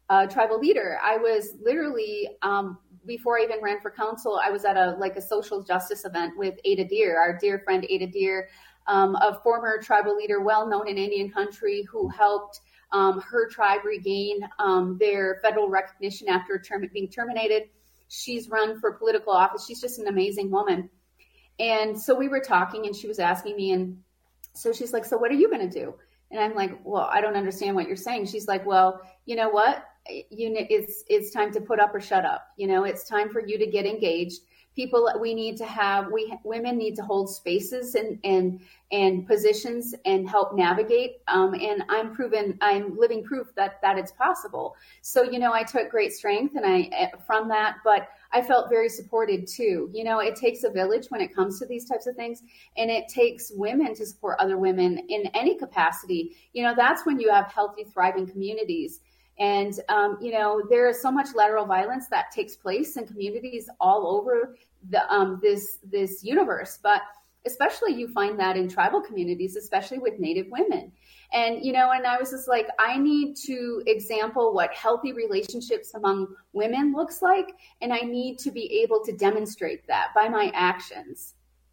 uh, tribal leader. I was literally, um, before I even ran for council, I was at a like a social justice event with Ada Deer, our dear friend Ada Deer, um, a former tribal leader, well known in Indian country, who helped um, her tribe regain um, their federal recognition after term- being terminated. She's run for political office. She's just an amazing woman. And so we were talking, and she was asking me, and so she's like, so what are you going to do? And I'm like, well, I don't understand what you're saying. She's like, well, you know what? You know, it's it's time to put up or shut up. You know, it's time for you to get engaged. People, we need to have, we women need to hold spaces and and and positions and help navigate. Um, and I'm proven, I'm living proof that that it's possible. So, you know, I took great strength and I from that, but I felt very supported too. You know, it takes a village when it comes to these types of things, and it takes women to support other women in any capacity. You know, that's when you have healthy, thriving communities. And, um, you know, there is so much lateral violence that takes place in communities all over the, um, this this universe. But especially you find that in tribal communities, especially with Native women. And, you know, and I was just like, I need to example what healthy relationships among women looks like. And I need to be able to demonstrate that by my actions.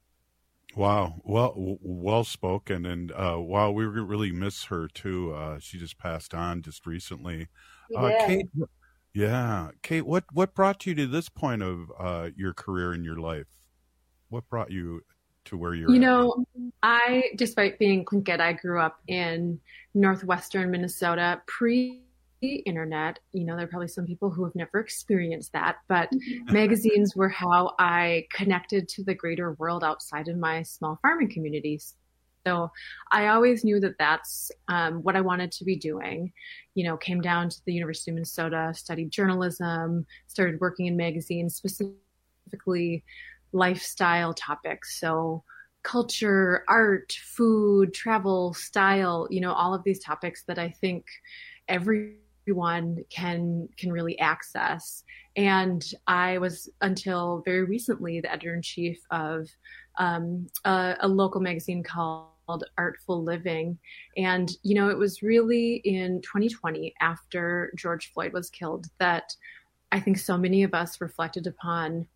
Wow. Well, well spoken. And uh, wow, we really miss her too. Uh, she just passed on just recently. Uh, Kate, yeah. Kate, what, what brought you to this point of uh, your career in your life? What brought you to where you're You at? know, I, despite being Tlingit, I grew up in northwestern Minnesota pre internet. You know, there are probably some people who have never experienced that, but magazines were how I connected to the greater world outside of my small farming communities. So I always knew that that's um, what I wanted to be doing. You know, came down to the University of Minnesota, studied journalism, started working in magazines, specifically lifestyle topics. So culture, art, food, travel, style, you know, all of these topics that I think every everyone can can really access. And I was, until very recently, the editor-in-chief of um, a, a local magazine called Artful Living. And, you know, it was really in twenty twenty, after George Floyd was killed, that I think so many of us reflected upon,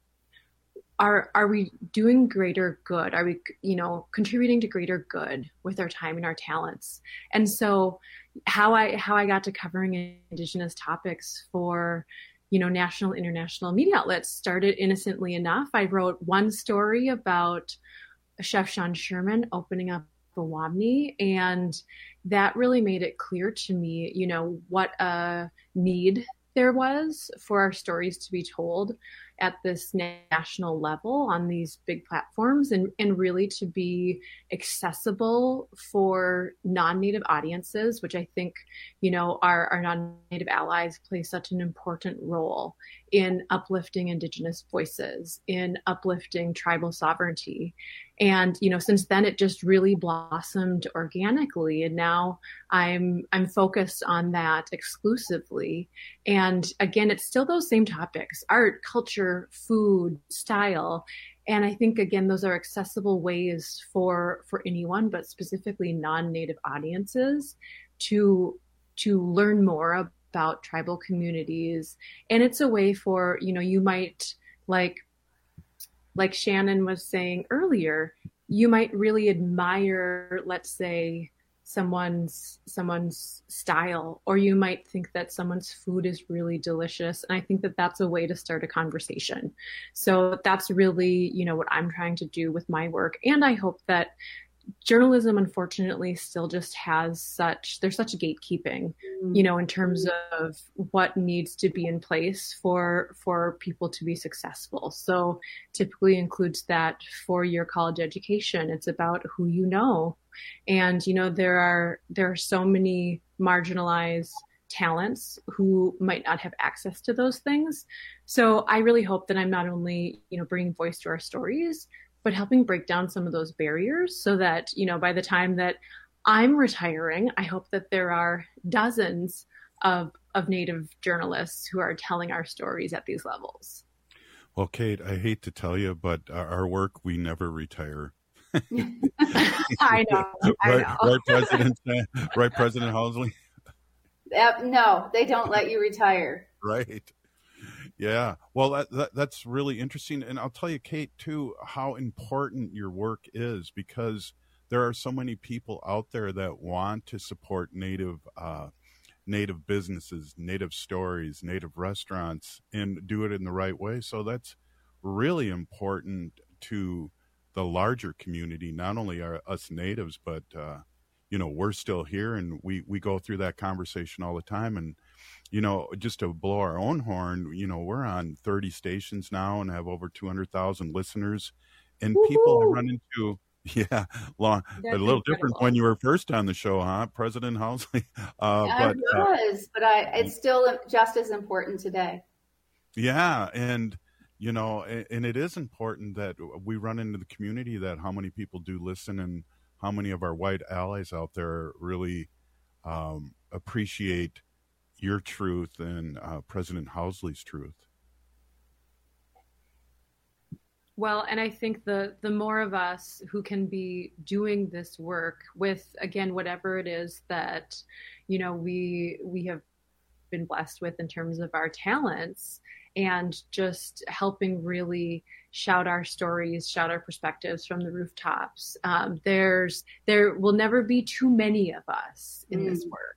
Are are we doing greater good? Are we, you know, contributing to greater good with our time and our talents? And so how I how I got to covering Indigenous topics for, you know, national, international media outlets started innocently enough. I wrote one story about Chef Sean Sherman opening up the Wamni, and that really made it clear to me, you know, what a need there was for our stories to be told at this national level on these big platforms, and, and really to be accessible for non-Native audiences, which I think, you know, our, our non-Native allies play such an important role in uplifting Indigenous voices, in uplifting tribal sovereignty. And, you know, since then it just really blossomed organically. And now I'm, I'm focused on that exclusively. And again, it's still those same topics: art, culture, food, style. And I think, again, those are accessible ways for, for anyone, but specifically non-Native audiences to, to learn more about tribal communities. And it's a way for, you know, you might, like, like Shannon was saying earlier, you might really admire, let's say, someone's someone's style, or you might think that someone's food is really delicious. And I think that that's a way to start a conversation. So that's really, you know, what I'm trying to do with my work. And I hope that journalism, unfortunately, still just has such, there's such gatekeeping, you know, in terms of what needs to be in place for, for people to be successful. So typically includes that four-year college education. It's about who you know. And, you know, there are, there are so many marginalized talents who might not have access to those things. So I really hope that I'm not only, you know, bringing voice to our stories, but helping break down some of those barriers so that, you know, by the time that I'm retiring, I hope that there are dozens of, of Native journalists who are telling our stories at these levels. Well, Kate, I hate to tell you, but our work, we never retire. I know. I right, know. right, President, right, President Housley? Uh, no, they don't let you retire. Right. Yeah. Well, that, that, that's really interesting. And I'll tell you, Kate, too, how important your work is, because there are so many people out there that want to support Native uh, Native businesses, Native stories, Native restaurants, and do it in the right way. So that's really important to the larger community, not only are us Natives, but, uh, you know, we're still here, and we, we go through that conversation all the time. And, you know, just to blow our own horn, you know, we're on thirty stations now and have over two hundred thousand listeners. And Woo-hoo! People I run into, yeah, long, a little incredible. Different when you were first on the show, huh, President Housley? Uh, yeah, but, it was, uh, but I, it's still just as important today. Yeah, and, you know, and, and it is important that we run into the community, that how many people do listen and how many of our white allies out there really um, appreciate your truth and uh, President Housley's truth. Well, and I think the the more of us who can be doing this work with, again, whatever it is that, you know, we we have been blessed with in terms of our talents, and just helping really shout our stories, shout our perspectives from the rooftops. Um, there's there will never be too many of us in mm. this work.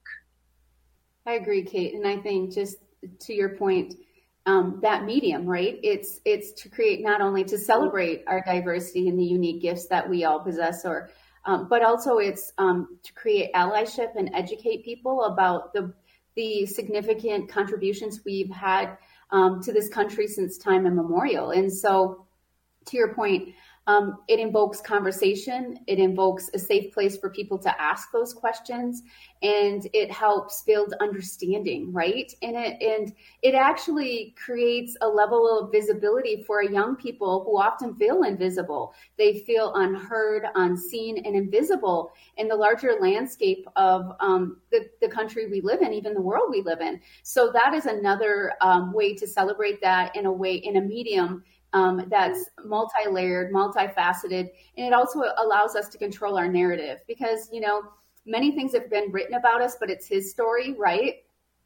I agree, Kate. And I think, just to your point, um, that medium, right? It's it's to create, not only to celebrate our diversity and the unique gifts that we all possess, or um, but also it's um, to create allyship and educate people about the the significant contributions we've had um, to this country since time immemorial. And so, to your point, um, it invokes conversation. It invokes a safe place for people to ask those questions, and it helps build understanding, right? And it and it actually creates a level of visibility for young people who often feel invisible. They feel unheard, unseen, and invisible in the larger landscape of um, the, the country we live in, even the world we live in. So that is another um, way to celebrate that in a way, in a medium Um, that's multi-layered, multifaceted, and it also allows us to control our narrative, because, you know, many things have been written about us, but it's his story, right?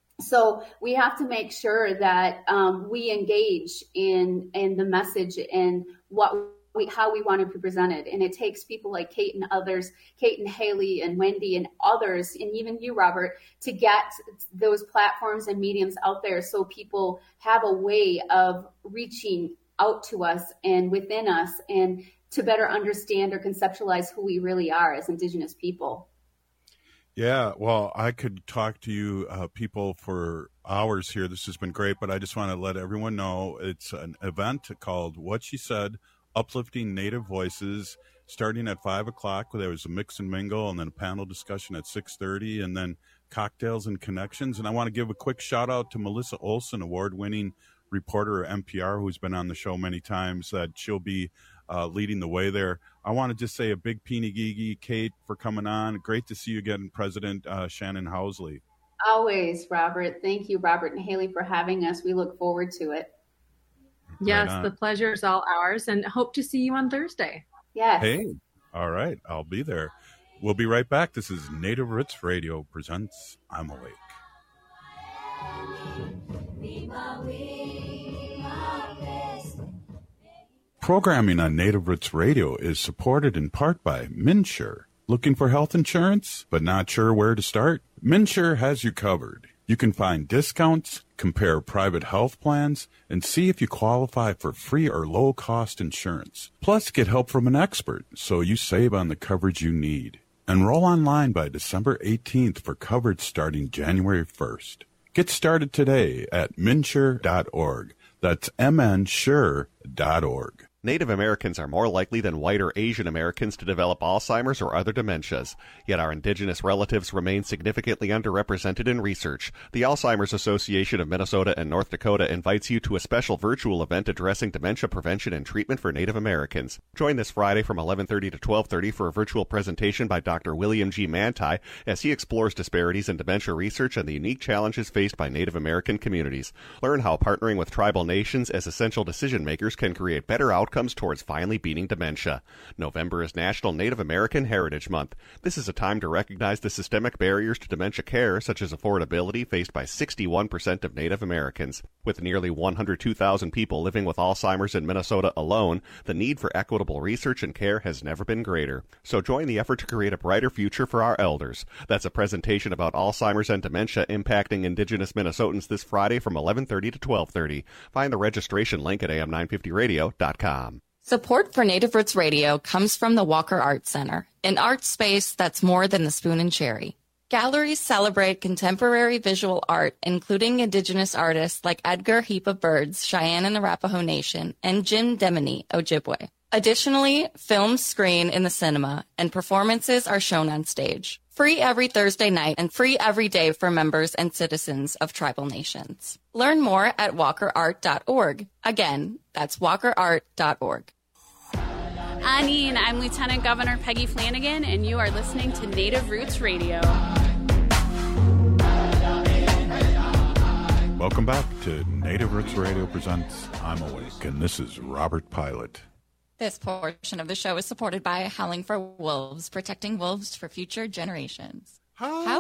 So we have to make sure that um, we engage in in the message and what we, how we want to be presented. And it takes people like Kate and others, Kate and Haley and Wendy and others, and even you, Robert, to get those platforms and mediums out there so people have a way of reaching out to us and within us, and to better understand or conceptualize who we really are as Indigenous people. Yeah, well, I could talk to you uh, people for hours here. This has been great, but I just want to let everyone know it's an event called What She Said, Uplifting Native Voices, starting at five o'clock. There was a mix and mingle, and then a panel discussion at six thirty, and then cocktails and connections. And I want to give a quick shout out to Melissa Olson, award-winning reporter at N P R, who's been on the show many times, that she'll be uh, leading the way there. I want to just say a big Peenigigi, Kate, for coming on. Great to see you again, President uh, Shannon Housley. Always, Robert. Thank you, Robert and Haley, for having us. We look forward to it. Yes, right the pleasure is all ours, and hope to see you on Thursday. Yes. Hey, all right, I'll be there. We'll be right back. This is Native Roots Radio presents I'm Awake. Programming on Native Roots Radio is supported in part by MnSure. Looking for health insurance, but not sure where to start? MnSure has you covered. You can find discounts, compare private health plans, and see if you qualify for free or low-cost insurance. Plus, get help from an expert so you save on the coverage you need. Enroll online by December eighteenth for coverage starting January first. Get started today at mnsure dot org. That's m n sure dot org. Native Americans are more likely than white or Asian Americans to develop Alzheimer's or other dementias. Yet our indigenous relatives remain significantly underrepresented in research. The Alzheimer's Association of Minnesota and North Dakota invites you to a special virtual event addressing dementia prevention and treatment for Native Americans. Join this Friday from eleven thirty to twelve thirty for a virtual presentation by Doctor William G. Manti as he explores disparities in dementia research and the unique challenges faced by Native American communities. Learn how partnering with tribal nations as essential decision makers can create better outcomes outcomes towards finally beating dementia. November is National Native American Heritage Month. This is a time to recognize the systemic barriers to dementia care, such as affordability, faced by sixty-one percent of Native Americans. With nearly one hundred two thousand people living with Alzheimer's in Minnesota alone, the need for equitable research and care has never been greater. So join the effort to create a brighter future for our elders. That's a presentation about Alzheimer's and dementia impacting Indigenous Minnesotans this Friday from eleven thirty to twelve thirty. Find the registration link at A M nine fifty radio dot com. Support for Native Roots Radio comes from the Walker Art Center, an art space that's more than the spoon and cherry. Galleries celebrate contemporary visual art, including Indigenous artists like Edgar Heap of Birds, Cheyenne and Arapaho Nation, and Jim Demini, Ojibwe. Additionally, films screen in the cinema, and performances are shown on stage. Free every Thursday night and free every day for members and citizens of tribal nations. Learn more at walker art dot org. Again, that's walker art dot org. Anine, I'm Lieutenant Governor Peggy Flanagan, and you are listening to Native Roots Radio. Welcome back to Native Roots Radio presents I'm Awake, and this is Robert Pilot. This portion of the show is supported by Howling for Wolves, protecting wolves for future generations. Howl!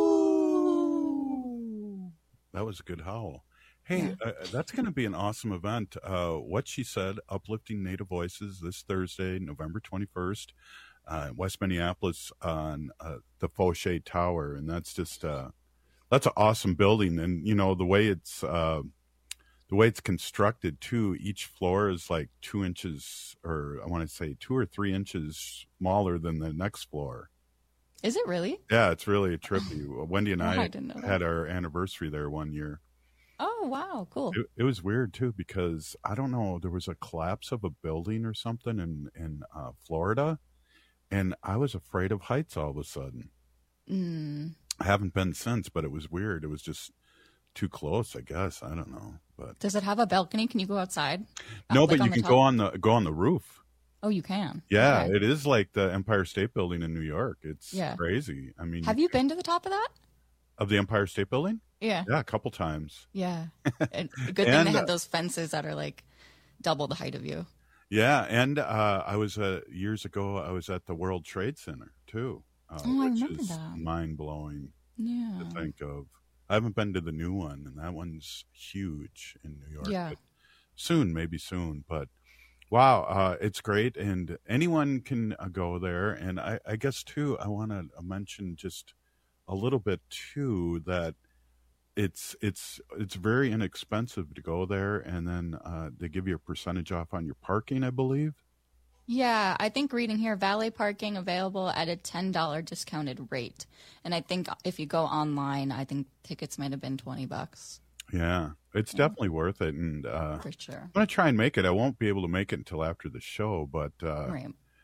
That was a good howl. Hey, yeah. uh, that's going to be an awesome event. Uh, What She Said, Uplifting Native Voices, this Thursday, November twenty-first, uh, West Minneapolis on uh, the Fauché Tower. And that's just, uh, that's an awesome building. And, you know, the way it's, uh, the way it's constructed too, each floor is like two inches, or I want to say two or three inches smaller than the next floor. Is it really? Yeah, it's really trippy. Wendy and Oh, I, I didn't know that. had our anniversary there one year. Oh, wow. Cool. It, it was weird too, because I don't know, there was a collapse of a building or something in, in uh, Florida, and I was afraid of heights all of a sudden. Mm. I haven't been since, but it was weird. It was just too close, I guess. I don't know. But Does it have a balcony? Can you go outside? no, Uh, like but you the can top? go on the go on the roof. Oh, you can. Yeah, Okay. it is like the Empire State Building in New York. It's Yeah. crazy. I mean, Have you been to the top of that? of the Empire State Building? Yeah. Yeah, a couple times. Yeah. And good thing And, they uh, had those fences that are like double the height of you. Yeah, and uh, I was uh, years ago. I was at the World Trade Center too, uh, Oh, I which remember is that. mind blowing Yeah. to think of. I haven't been to the new one, and that one's huge in New York. Yeah. But soon, maybe soon. But wow, uh, it's great, and anyone can uh, go there. And I, I guess too, I want to mention just a little bit too that it's it's it's very inexpensive to go there, and then uh, they give you a percentage off on your parking, I believe. Yeah, I think reading here, valet parking available at a ten dollars discounted rate. And I think if you go online, I think tickets might have been twenty bucks. Yeah, it's definitely worth it, and uh, For sure. I'm gonna try and make it. I won't be able to make it until after the show, but uh, Right.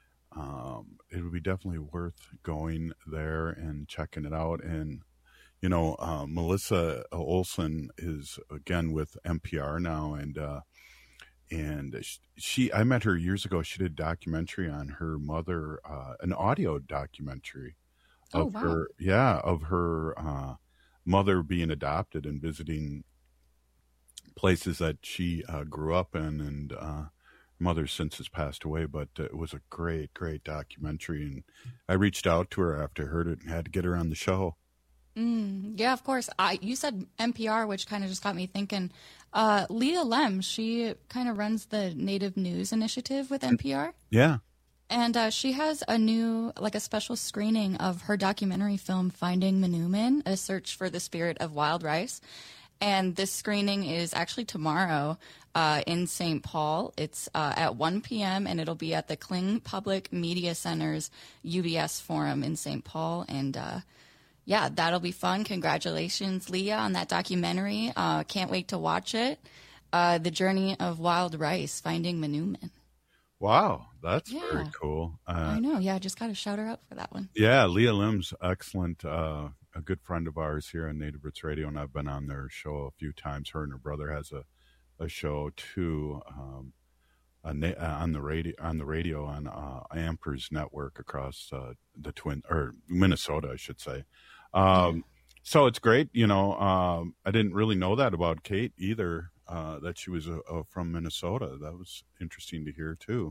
um, it would be definitely worth going there and checking it out. And you know, uh, Melissa Olson is again with N P R now, and uh, and she, I met her years ago. She did a documentary on her mother, uh, an audio documentary Oh, of wow. her, yeah, of her uh, mother being adopted and visiting places that she uh, grew up in, and uh, her mother since has passed away. But uh, it was a great, great documentary, and I reached out to her after I heard it and had to get her on the show. Mm, yeah, of course. I you said N P R, which kind of just got me thinking. Uh, Leah Lem, she kind of runs the Native News Initiative with N P R. Yeah. And uh, she has a new, like a special screening of her documentary film, Finding Manoomin, A Search for the Spirit of Wild Rice. And this screening is actually tomorrow uh, in Saint Paul. It's uh, at one p.m. and it'll be at the Kling Public Media Center's U B S Forum in Saint Paul. And uh, yeah, that'll be fun. Congratulations, Leah, on that documentary. Uh, can't wait to watch it. Uh, the Journey of Wild Rice, Finding Manoomin. Wow, that's Yeah. very cool. Uh, I know. Yeah, just got to shout her out for that one. Yeah, Leah Lim's excellent. Uh, a good friend of ours here on Native Roots Radio, and I've been on their show a few times. Her and her brother has a, a show too, um, a na- uh, on the radio on the radio on uh, Ampers Network across uh, the Twin or Minnesota, I should say. Um, so it's great. You know, um, I didn't really know that about Kate either. uh, that she was uh, uh, from Minnesota. That was interesting to hear too.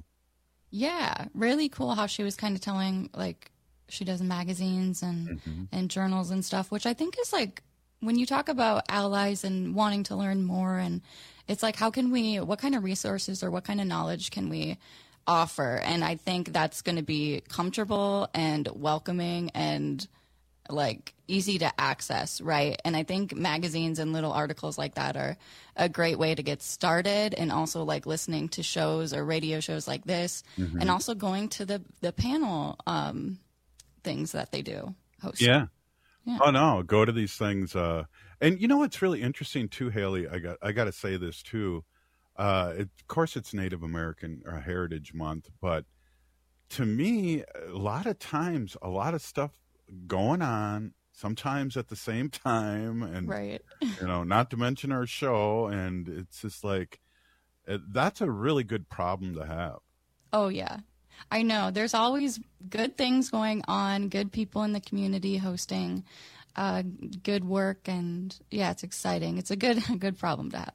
Yeah, really cool how she was kind of telling, like, she does magazines and mm-hmm. and journals and stuff, which I think is like, when you talk about allies and wanting to learn more, and it's like, how can we, what kind of resources or what kind of knowledge can we offer? And I think that's going to be comfortable and welcoming and like easy to access, right? And I think magazines and little articles like that are a great way to get started, and also like listening to shows or radio shows like this, mm-hmm. and also going to the, the panel um, things that they do. Host. Yeah. yeah. Oh no, go to these things. Uh, and you know, what's really interesting too, Haley, I got, I got to say this too. Uh, it, of course it's Native American uh, Heritage Month, but to me, a lot of times, a lot of stuff going on sometimes at the same time, and right. you know, not to mention our show, and it's just like it, that's a really good problem to have. Oh yeah, I know there's always good things going on, good people in the community hosting uh good work, and yeah, it's exciting. It's a good a good problem to have.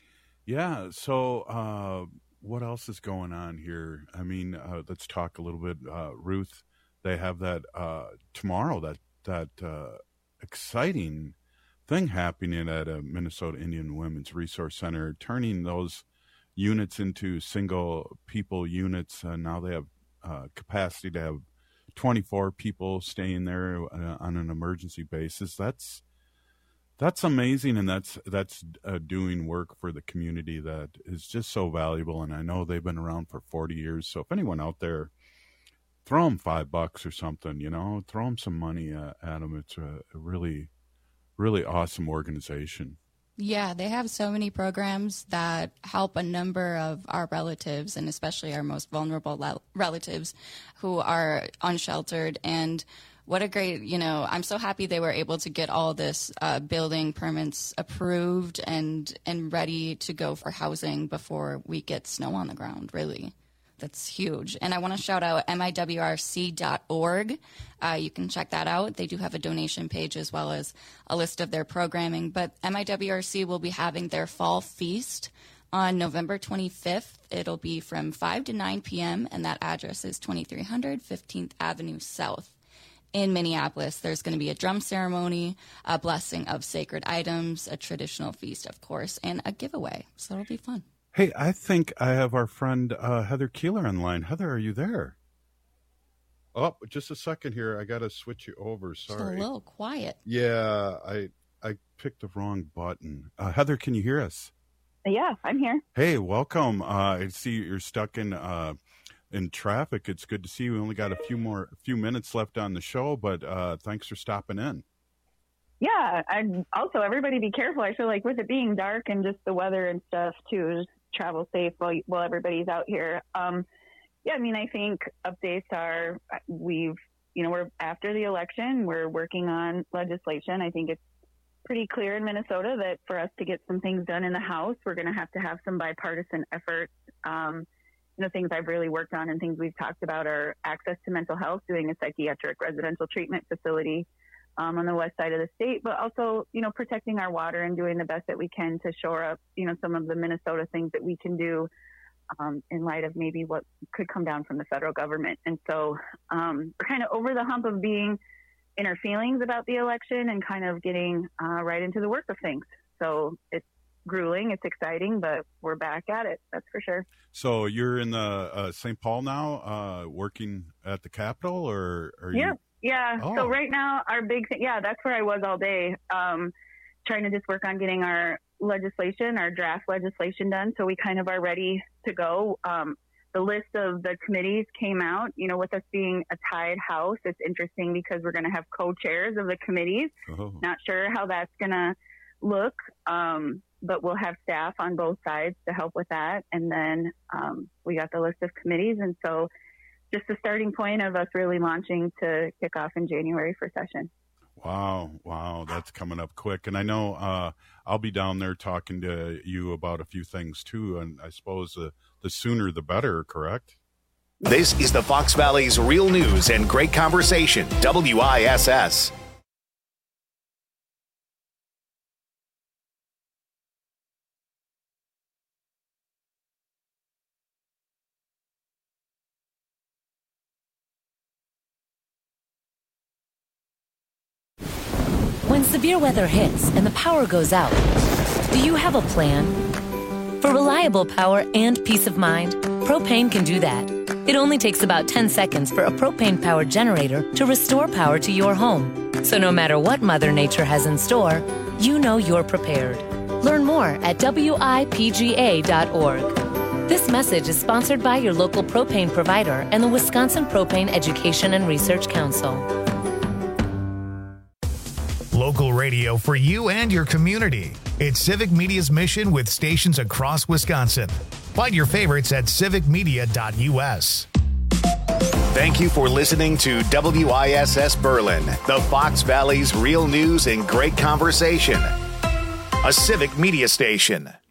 Yeah, so uh what else is going on here? I mean, uh, let's talk a little bit. uh Ruth, they have that uh, tomorrow, that that uh, exciting thing happening at a Minnesota Indian Women's Resource Center, turning those units into single people units. Uh, now they have uh, capacity to have twenty-four people staying there uh, on an emergency basis. That's that's amazing, and that's that's uh, doing work for the community that is just so valuable. And I know they've been around for forty years. So if anyone out there, throw them five bucks or something, you know, throw them some money at, at them. It's a, a really, really awesome organization. Yeah, they have so many programs that help a number of our relatives, and especially our most vulnerable le- relatives who are unsheltered. And what a great, you know, I'm so happy they were able to get all this uh, building permits approved and, and ready to go for housing before we get snow on the ground, really. That's huge. And I want to shout out M I W R C dot org. Uh, you can check that out. They do have a donation page as well as a list of their programming. But M I W R C will be having their fall feast on November twenty-fifth. It'll be from five to nine p.m., and that address is twenty-three hundred fifteenth Avenue South in Minneapolis. There's going to be a drum ceremony, a blessing of sacred items, a traditional feast, of course, and a giveaway. So it'll be fun. Hey, I think I have our friend uh, Heather Keeler online. Heather, are you there? Oh, just a second here. I got to switch you over. Sorry. Just a little quiet. Yeah, I I picked the wrong button. Uh, Heather, can you hear us? Yeah, I'm here. Hey, welcome. Uh, I see you're stuck in uh, in traffic. It's good to see you. We only got a few more a few minutes left on the show, but uh, thanks for stopping in. Yeah, and also everybody be careful. I feel like with it being dark and just the weather and stuff too, just travel safe while while everybody's out here. Um, yeah, I mean, I think updates are we've you know we're after the election, we're working on legislation. I think it's pretty clear in Minnesota that for us to get some things done in the House, we're going to have to have some bipartisan efforts. Um, you know, things I've really worked on and things we've talked about are access to mental health, doing a psychiatric residential treatment facility Um, on the west side of the state, but also, you know, protecting our water and doing the best that we can to shore up, you know, some of the Minnesota things that we can do um, in light of maybe what could come down from the federal government. And so um, we're kind of over the hump of being in our feelings about the election and kind of getting uh, right into the work of things. So it's grueling, it's exciting, but we're back at it. That's for sure. So you're in the uh, Saint Paul now, uh, working at the Capitol, or are you? Yeah. Yeah. Oh. So right now, our big thing, yeah, that's where I was all day, um, trying to just work on getting our legislation, our draft legislation done. So we kind of are ready to go. Um, the list of the committees came out, you know, with us being a tied house. It's interesting because we're going to have co-chairs of the committees. Oh. Not sure how that's going to look, um, but we'll have staff on both sides to help with that. And then um, we got the list of committees. And so just the starting point of us really launching to kick off in January for session. Wow. Wow. That's coming up quick. And I know uh, I'll be down there talking to you about a few things too. And I suppose uh, the sooner the better, correct? This is the Fox Valley's Real News and Great Conversation, W I S S. severe weather hits and the power goes out, do you have a plan? For reliable power and peace of mind, Propane can do that. It only takes about ten seconds for a propane-powered generator to restore power to your home. So no matter what Mother Nature has in store, you know you're prepared. Learn more at W I P G A dot org. This message is sponsored by your local propane provider and the Wisconsin Propane Education and Research Council. Local radio for you and your community. It's Civic Media's mission with stations across Wisconsin. Find your favorites at civic media dot U S. Thank you for listening to W I S S Berlin, the Fox Valley's real news and great conversation. A Civic Media station.